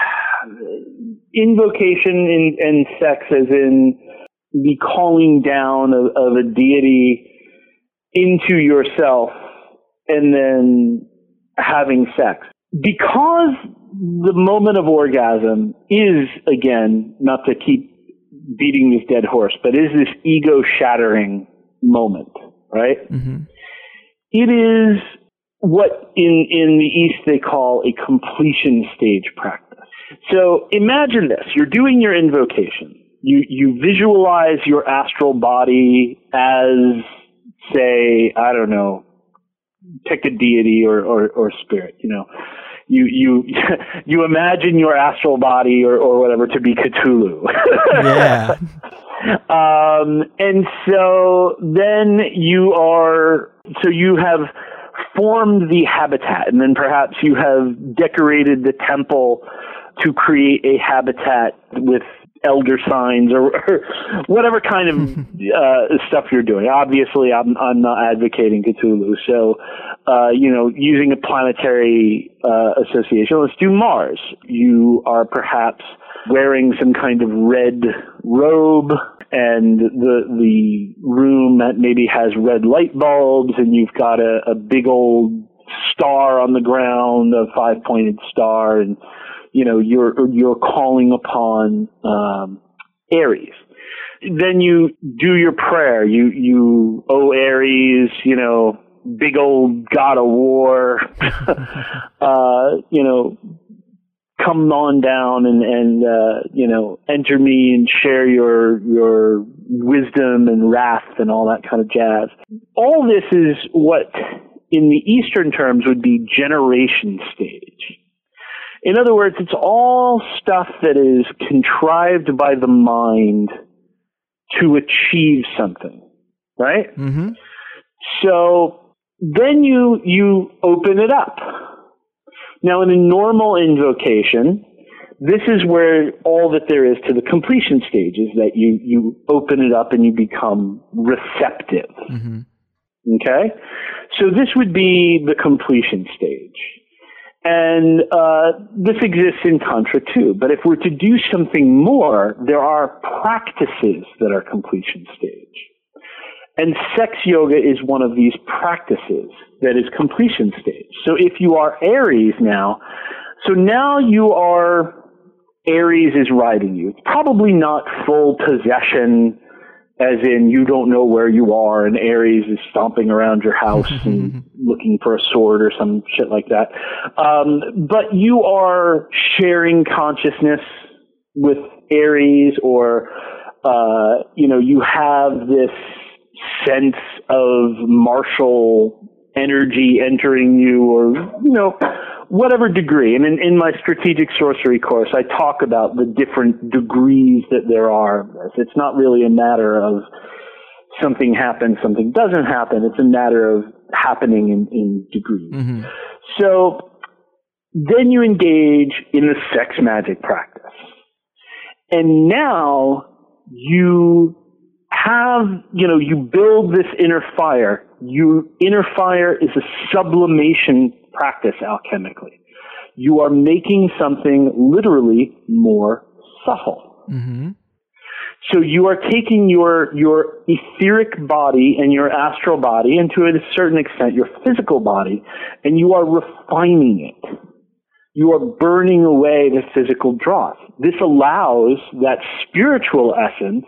the invocation and, and sex, as in the calling down of, of a deity into yourself and then having sex. Because the moment of orgasm is, again, not to keep beating this dead horse, but is this ego-shattering moment, right? Mm-hmm. It is what in, in the East they call a completion stage practice. So imagine this. You're doing your invocation. You, you visualize your astral body as, say, I don't know, pick a deity or, or, or spirit, you know. You you you imagine your astral body or, or whatever to be Cthulhu.
Yeah.
Um, and so then you are, so you have formed the habitat, and then perhaps you have decorated the temple to create a habitat with elder signs or, or whatever kind of uh, stuff you're doing. Obviously, I'm I'm not advocating Cthulhu, so uh, you know, using a planetary uh, association, let's do Mars. You are perhaps wearing some kind of red robe, and the the room that maybe has red light bulbs, and you've got a, a big old star on the ground, a five-pointed star, and you know, you're you're calling upon um, Ares. Then you do your prayer. You you oh Ares, you know, big old god of war. uh, you know, come on down and and uh, you know, enter me and share your your wisdom and wrath and all that kind of jazz. All this is what, in the Eastern terms, would be generation stage. In other words, it's all stuff that is contrived by the mind to achieve something, right?
Mm-hmm.
So then you you open it up. Now, in a normal invocation, this is where all that there is to the completion stage is that you, you open it up and you become receptive.
Mm-hmm.
Okay? So this would be the completion stage. And uh, this exists in Tantra too. But if we're to do something more, there are practices that are completion stage. And sex yoga is one of these practices that is completion stage. So if you are Aries now, so now you are, Aries is riding you. It's probably not full possession, as in you don't know where you are and Aries is stomping around your house and looking for a sword or some shit like that. Um, but you are sharing consciousness with Aries, or, uh, you know, you have this sense of martial energy entering you, or, you know, whatever degree. And in, in my strategic sorcery course, I talk about the different degrees that there are. It's not really a matter of something happens, something doesn't happen. It's a matter of happening in, in degrees.
Mm-hmm.
So then you engage in the sex magic practice. And now you have, you know, you build this inner fire. You, inner fire is a sublimation practice alchemically. You are making something literally more subtle.
Mm-hmm.
So you are taking your, your etheric body and your astral body, and to a certain extent your physical body, and you are refining it. You are burning away the physical dross. This allows that spiritual essence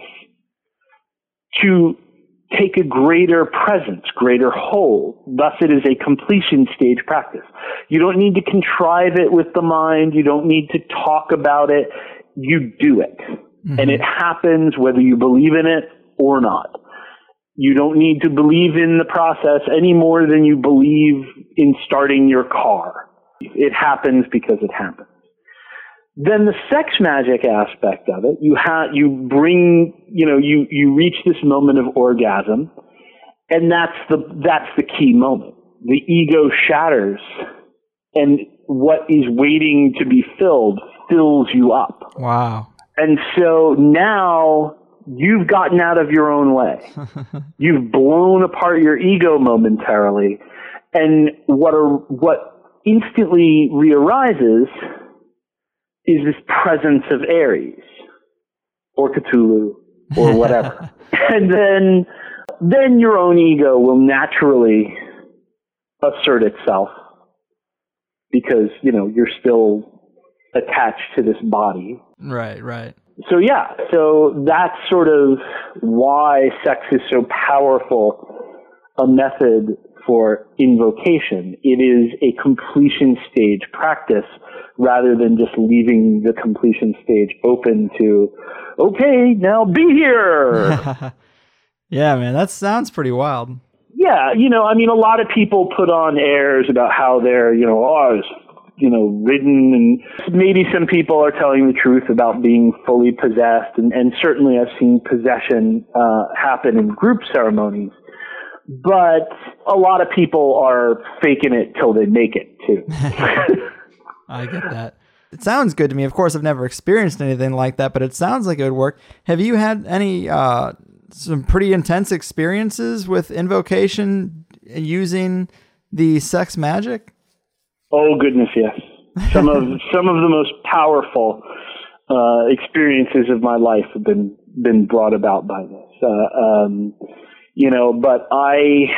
to take a greater presence, greater hold. Thus, it is a completion stage practice. You don't need to contrive it with the mind. You don't need to talk about it. You do it. Mm-hmm. And it happens whether you believe in it or not. You don't need to believe in the process any more than you believe in starting your car. It happens because it happens. Then the sex magic aspect of it, you have, you bring, you know, you, you reach this moment of orgasm, and that's the, that's the key moment. The ego shatters, and what is waiting to be filled fills you up.
Wow.
And so now you've gotten out of your own way. You've blown apart your ego momentarily, and what are, what instantly re-arises is this presence of Aries or Cthulhu or whatever. And then, then your own ego will naturally assert itself because, you know, you're still attached to this body.
Right, right.
So yeah, so that's sort of why sex is so powerful a method for invocation. It is a completion stage practice rather than just leaving the completion stage open to, okay, now be here.
Yeah, man, that sounds pretty wild.
Yeah, you know, I mean, a lot of people put on airs about how they're, you know, oh, I was, you know, ridden, and maybe some people are telling the truth about being fully possessed, and, and certainly I've seen possession uh, happen in group ceremonies. But a lot of people are faking it till they make it, too.
I get that. It sounds good to me. Of course, I've never experienced anything like that, but it sounds like it would work. Have you had any, uh, some pretty intense experiences with invocation using the sex magic?
Oh, goodness, yes. Some of, some of the most powerful uh, experiences of my life have been, been brought about by this. Uh, um, You know, but I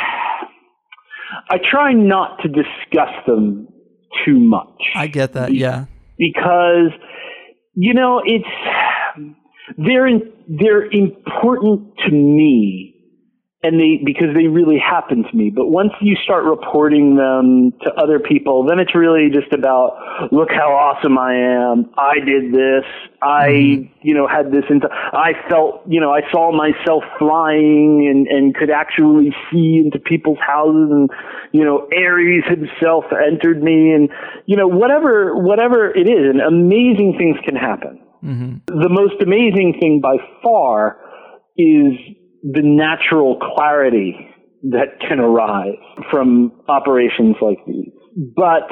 I try not to discuss them too much.
I get that, yeah.
Because, you know, it's they're in, they're important to me, and they because they really happen to me. But once you start reporting them to other people, then it's really just about, look how awesome I am. I did this. I, you know, had this. Into, I felt, you know, I saw myself flying and, and could actually see into people's houses, and, you know, Ares himself entered me, and, you know, whatever, whatever it is, and amazing things can happen.
Mm-hmm.
The most amazing thing by far is the natural clarity that can arise from operations like these. But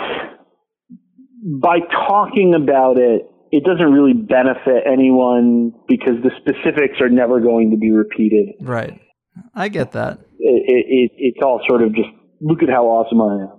by talking about it, it doesn't really benefit anyone because the specifics are never going to be repeated.
Right. I get that.
It, it, it, it's all sort of just, look at how awesome I am.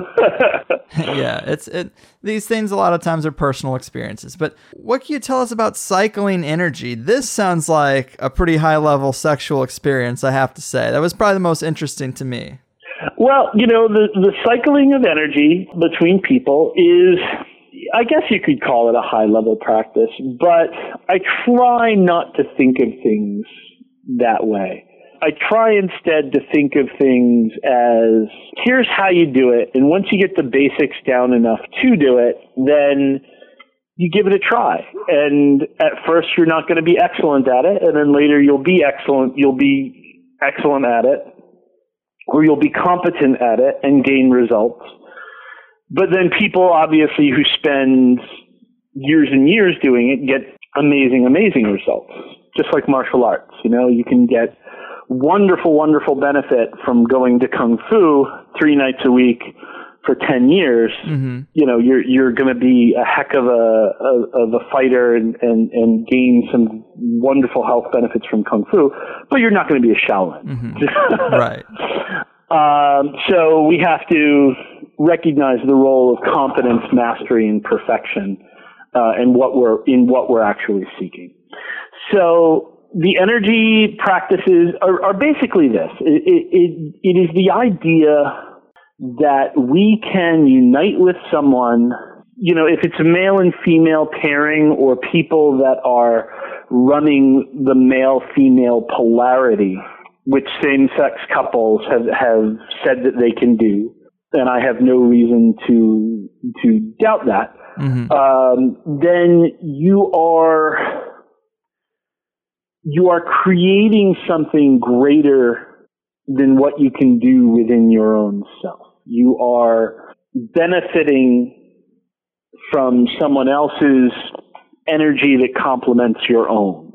Yeah, it's it. These things a lot of times are personal experiences. But what can you tell us about cycling energy? This sounds like a pretty high-level sexual experience, I have to say. That was probably the most interesting to me.
Well, you know, the, the cycling of energy between people is, I guess you could call it a high-level practice, but I try not to think of things that way. I try instead to think of things as, here's how you do it, and once you get the basics down enough to do it, then you give it a try. And at first you're not going to be excellent at it, and then later you'll be excellent, you'll be excellent at it, or you'll be competent at it and gain results. But then people, obviously, who spend years and years doing it get amazing, amazing results. Just like martial arts, you know, you can get wonderful, wonderful benefit from going to Kung Fu three nights a week for ten years. Mm-hmm. You know, you're you're going to be a heck of a, a of a fighter and, and, and gain some wonderful health benefits from Kung Fu, but you're not going to be a Shaolin.
Mm-hmm. Right.
Um, so we have to recognize the role of competence, mastery, and perfection, uh, and what we're in what we're actually seeking. So the energy practices are, are basically this. It, it, it is the idea that we can unite with someone, you know, if it's a male and female pairing or people that are running the male-female polarity, which same-sex couples have, have said that they can do, and I have no reason to to doubt that, mm-hmm. um, then you are you are creating something greater than what you can do within your own self. You are benefiting from someone else's energy that complements your own.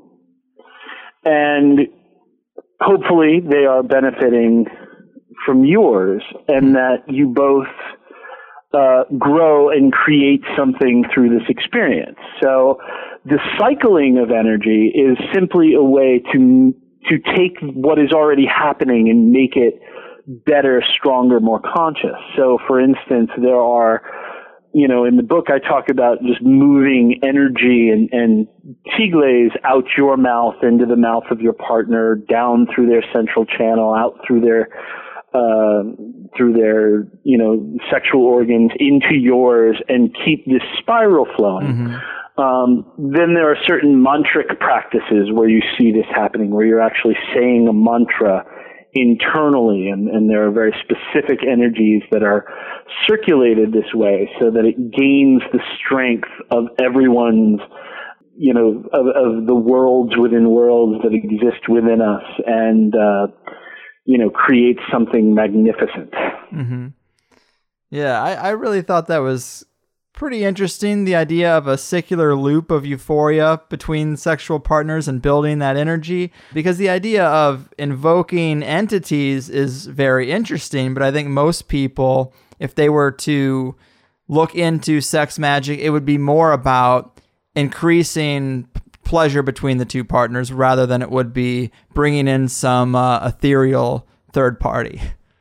And hopefully they are benefiting from yours, and that you both uh, grow and create something through this experience. So the cycling of energy is simply a way to to take what is already happening and make it better, stronger, more conscious. So, for instance, there are, you know, in the book I talk about just moving energy and, and tigles out your mouth into the mouth of your partner, down through their central channel, out through their uh, through their, you know, sexual organs into yours, and keep this spiral flowing. Mm-hmm. Um, then there are certain mantric practices where you see this happening, where you're actually saying a mantra internally, and, and there are very specific energies that are circulated this way so that it gains the strength of everyone's, you know, of, of the worlds within worlds that exist within us, and, uh, you know, creates something magnificent.
Mm-hmm. Yeah, I, I really thought that was pretty interesting, the idea of a circular loop of euphoria between sexual partners and building that energy, because the idea of invoking entities is very interesting, but I think most people, if they were to look into sex magic, it would be more about increasing pleasure between the two partners rather than it would be bringing in some uh, ethereal third party.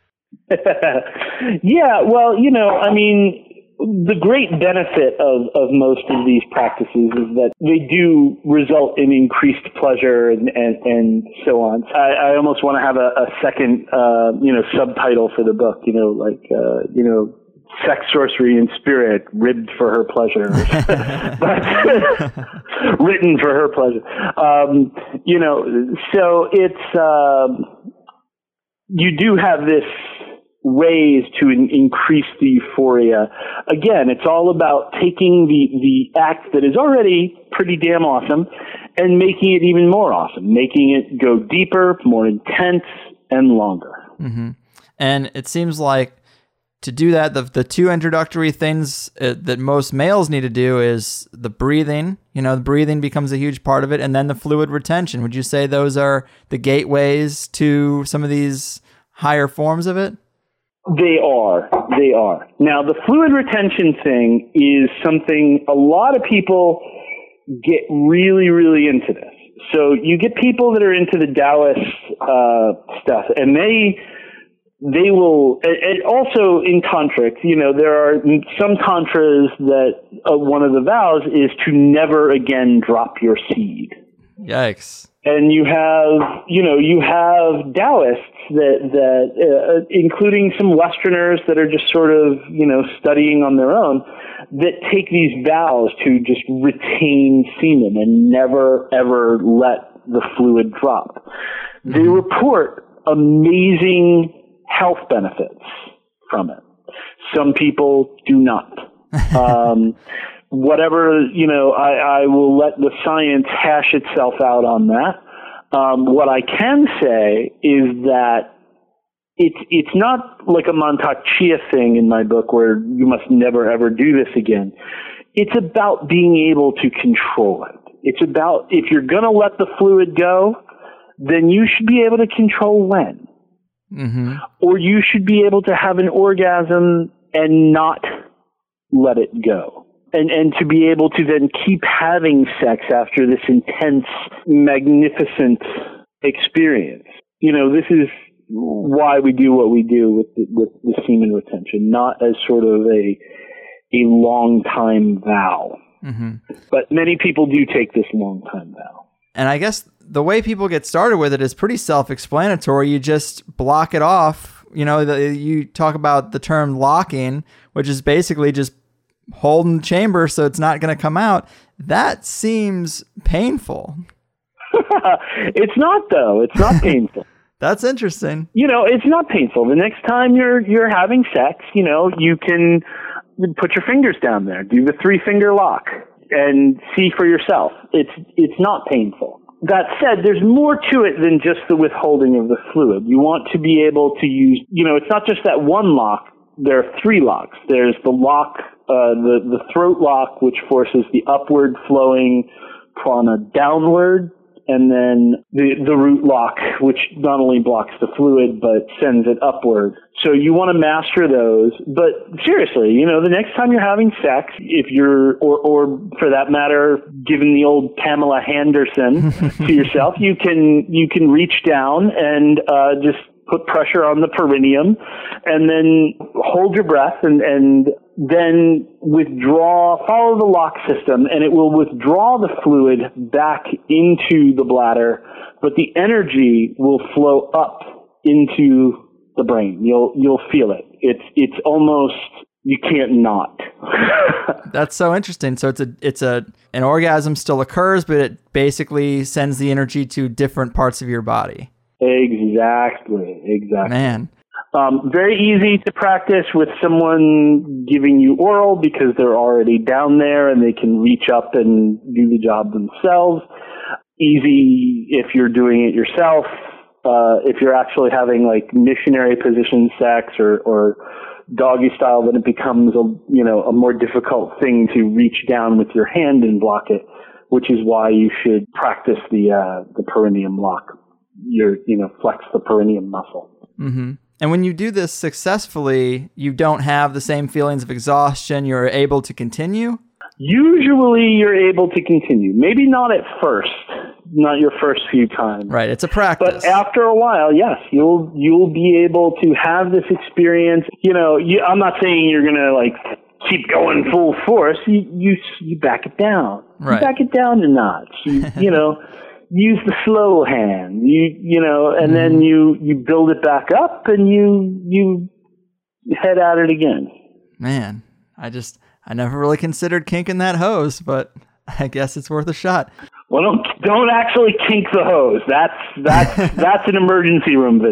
Yeah, well, you know, I mean, the great benefit of, of most of these practices is that they do result in increased pleasure and, and, and so on. I, I almost want to have a, a second, uh, you know, subtitle for the book, you know, like, uh, you know, sex, sorcery, and spirit, ribbed for her pleasure, but written for her pleasure. Um, you know, so it's, um, you do have this ways to in- increase the euphoria. Again, it's all about taking the, the act that is already pretty damn awesome and making it even more awesome, making it go deeper, more intense, and longer.
Mm-hmm. And it seems like to do that, the the two introductory things uh, that most males need to do is the breathing. You know, the breathing becomes a huge part of it, and then the fluid retention. Would you say those are the gateways to some of these higher forms of it?
They are. They are. Now, the fluid retention thing is something a lot of people get really, really into this. So you get people that are into the Taoist uh, stuff, and they they will, and also in tantric, you know, there are some tantras that uh, one of the vows is to never again drop your seed.
Yikes.
And you have, you know, you have Taoists that, that uh, including some Westerners that are just sort of, you know, studying on their own, that take these vows to just retain semen and never, ever let the fluid drop. Mm-hmm. They report amazing health benefits from it. Some people do not. um, whatever, you know, I, I will let the science hash itself out on that. Um, what I can say is that it's it's not like a Mantak Chia thing in my book where you must never ever do this again. It's about being able to control it. It's about, if you're going to let the fluid go, then you should be able to control when. Mm-hmm. Or you should be able to have an orgasm and not let it go. And and to be able to then keep having sex after this intense, magnificent experience. You know, this is why we do what we do with the, with the semen retention, not as sort of a a long time vow. Mm-hmm. But many people do take this long time vow.
And I guess the way people get started with it is pretty self-explanatory. You just block it off. You know, the, you talk about the term locking, which is basically just holding the chamber so it's not going to come out. That seems painful.
It's not, though. It's not painful.
That's interesting.
You know, it's not painful. The next time you're you're having sex, you know, you can put your fingers down there, do the three-finger lock, and see for yourself. It's it's not painful. That said, there's more to it than just the withholding of the fluid. You want to be able to use, you know, it's not just that one lock. There are three locks. There's the lock, uh, the, the throat lock, which forces the upward flowing prana downward, and then the, the root lock, which not only blocks the fluid, but sends it upward. So you want to master those. But seriously, you know, the next time you're having sex, if you're, or, or for that matter, giving the old Pamela Henderson to yourself, you can, you can reach down and, uh, just put pressure on the perineum and then hold your breath and, and then withdraw, follow the lock system, and it will withdraw the fluid back into the bladder, but the energy will flow up into the brain. You'll, you'll feel it. It's, it's almost, you can't not.
That's so interesting. So it's a, it's a, an orgasm still occurs, but it basically sends the energy to different parts of your body. Exactly, exactly. Man.
Um, very easy to practice with someone giving you oral because they're already down there and they can reach up and do the job themselves. Easy if you're doing it yourself. Uh, if you're actually having like missionary position sex or, or doggy style, then it becomes a, you know, a more difficult thing to reach down with your hand and block it, which is why you should practice the, uh, the perineum lock. You're, you know, flex the perineum muscle.
Mm-hmm. And when you do this successfully, you don't have the same feelings of exhaustion. You're able to continue?
Usually you're able to continue. Maybe not at first, not your first few times.
Right, it's a practice.
But after a while, yes, you'll you'll be able to have this experience. You know, you, I'm not saying you're going to, like, keep going full force. You, you, you back it down.
Right.
You back it down a notch. You, you know... Use the slow hand, you you know, and mm. then you, you build it back up and you you head at it again.
Man, I just I never really considered kinking that hose, but I guess it's worth a shot.
Well, don't don't actually kink the hose. That's that's that's an emergency room visit.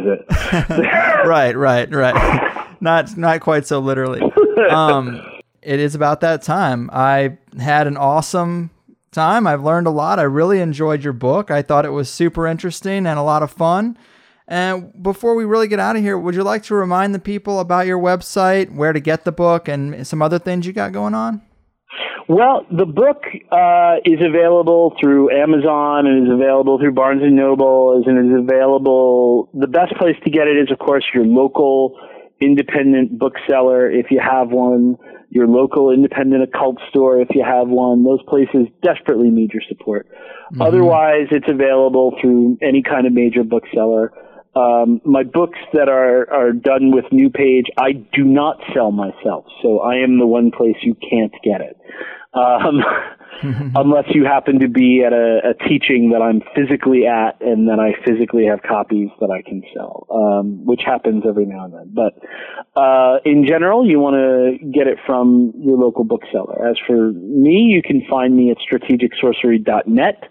right, right, right. Not not quite so literally. Um, it is about that time. I had an awesome time. I've learned a lot. I really enjoyed your book. I thought it was super interesting and a lot of fun. And before we really get out of here, would you like to remind the people about your website, where to get the book, and some other things you got going on?
Well, the book uh, is available through Amazon and is available through Barnes and Noble, and is available. The best place to get it is, of course, your local independent bookseller, if you have one, your local independent occult store, if you have one. Those places desperately need your support. Mm-hmm. Otherwise, it's available through any kind of major bookseller. Um, my books that are, are done with New Page, I do not sell myself, so I am the one place you can't get it. Um, unless you happen to be at a, a teaching that I'm physically at and that I physically have copies that I can sell, um, which happens every now and then. But uh, in general, you want to get it from your local bookseller. As for me, you can find me at strategic sorcery dot net.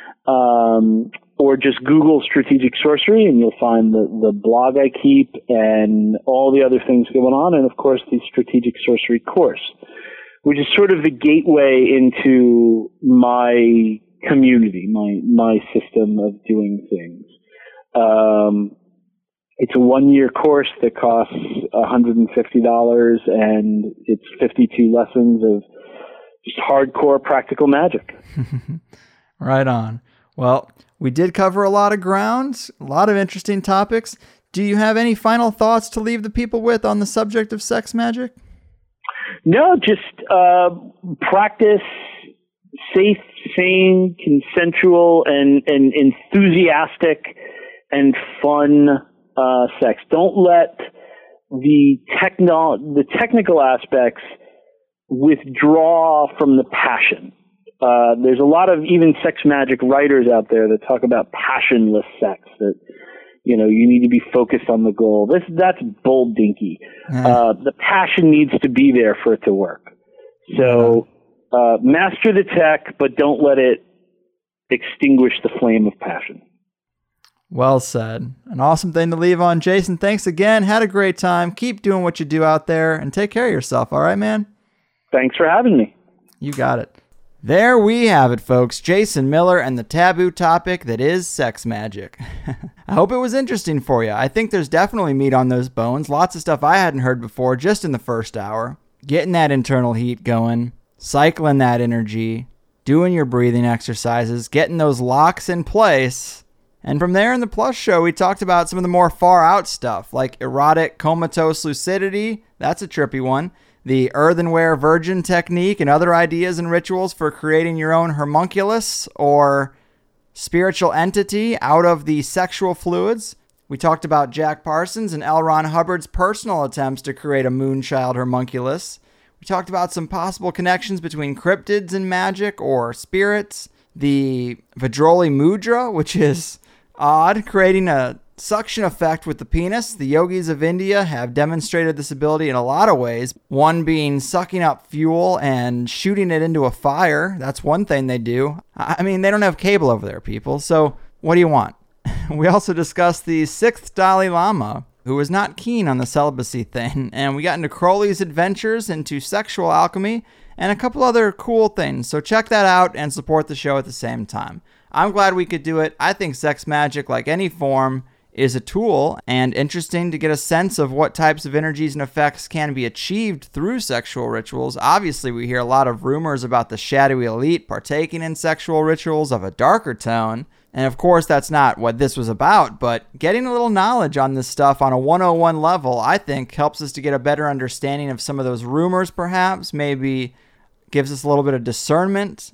Um, or just Google Strategic Sorcery and you'll find the, the blog I keep and all the other things going on, and of course the Strategic Sorcery course, which is sort of the gateway into my community, my my system of doing things. Um, it's a one-year course that costs one hundred fifty dollars, and it's fifty-two lessons of just hardcore practical magic.
Right on. Well, we did cover a lot of ground, a lot of interesting topics. Do you have any final thoughts to leave the people with on the subject of sex magic?
No, just uh, practice safe, sane, consensual, and, and enthusiastic and fun uh, sex. Don't let the techno- the technical aspects withdraw from the passion. Uh, there's a lot of even sex magic writers out there that talk about passionless sex, that, you know, you need to be focused on the goal. This, that's bull dinky. Mm. Uh, the passion needs to be there for it to work. So, uh, master the tech, but don't let it extinguish the flame of passion.
Well said. An awesome thing to leave on. Jason, thanks again. Had a great time. Keep doing what you do out there and take care of yourself. All right, man?
Thanks for having me.
You got it. There we have it, folks. Jason Miller and the taboo topic that is sex magic. I hope it was interesting for you. I think there's definitely meat on those bones. Lots of stuff I hadn't heard before just in the first hour. Getting that internal heat going, cycling that energy, doing your breathing exercises, getting those locks in place. And from there in the Plus show, we talked about some of the more far out stuff, like erotic comatose lucidity. That's a trippy one. The earthenware virgin technique and other ideas and rituals for creating your own homunculus or spiritual entity out of the sexual fluids. We talked about Jack Parsons and L. Ron Hubbard's personal attempts to create a moonchild homunculus. We talked about some possible connections between cryptids and magic or spirits. The Vedroli Mudra, which is odd, creating a suction effect with the penis. The yogis of India have demonstrated this ability in a lot of ways. One being sucking up fuel and shooting it into a fire. That's one thing they do. I mean, they don't have cable over there, people. So what do you want? We also discussed the sixth Dalai Lama, who was not keen on the celibacy thing. And we got into Crowley's adventures into sexual alchemy and a couple other cool things. So check that out and support the show at the same time. I'm glad we could do it. I think sex magic, like any form, is a tool, and interesting to get a sense of what types of energies and effects can be achieved through sexual rituals. Obviously, we hear a lot of rumors about the shadowy elite partaking in sexual rituals of a darker tone, and of course that's not what this was about, but getting a little knowledge on this stuff on a one oh one level, I think, helps us to get a better understanding of some of those rumors, perhaps, maybe gives us a little bit of discernment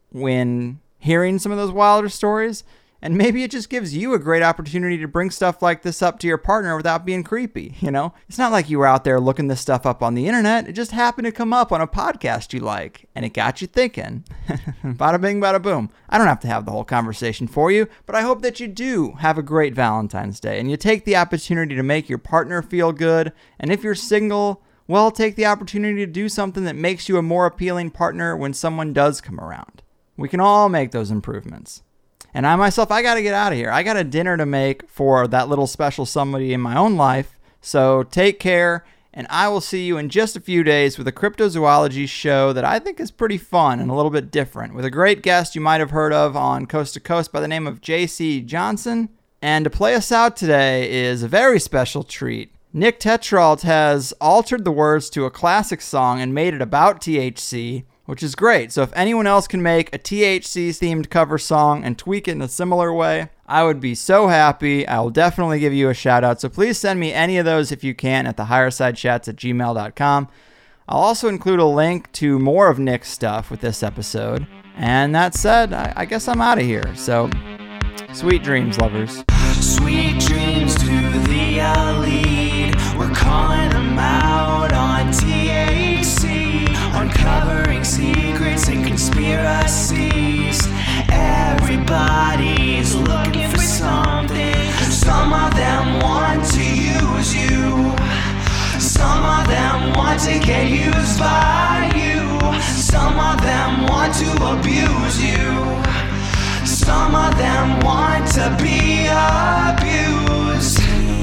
when hearing some of those wilder stories. And maybe it just gives you a great opportunity to bring stuff like this up to your partner without being creepy, you know? It's not like you were out there looking this stuff up on the internet. It just happened to come up on a podcast you like, and it got you thinking. Bada bing, bada boom. I don't have to have the whole conversation for you, but I hope that you do have a great Valentine's Day, and you take the opportunity to make your partner feel good. And if you're single, well, take the opportunity to do something that makes you a more appealing partner when someone does come around. We can all make those improvements. And I myself, I got to get out of here. I got a dinner to make for that little special somebody in my own life. So take care, and I will see you in just a few days with a cryptozoology show that I think is pretty fun and a little bit different, with a great guest you might have heard of on Coast to Coast by the name of J C Johnson. And to play us out today is a very special treat. Nick Tetrault has altered the words to a classic song and made it about T H C, which is great. So if anyone else can make a T H C-themed cover song and tweak it in a similar way, I would be so happy. I will definitely give you a shout-out. So please send me any of those if you can at the higher side chats at gmail dot com. I'll also include a link to more of Nick's stuff with this episode. And that said, I, I guess I'm out of here. So sweet dreams, lovers.
Sweet dreams to the elite. We're calling them out on T H C, uncovering secrets and conspiracies. Everybody's looking for something. Some of them want to use you. Some of them want to get used by you. Some of them want to abuse you. Some of them want to be abused.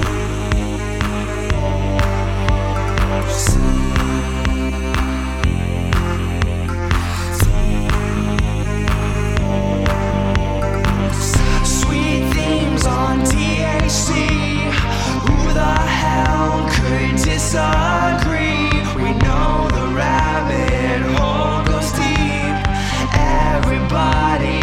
Sweet themes on T H C. Who the hell could disagree? We know the rabbit hole goes deep. Everybody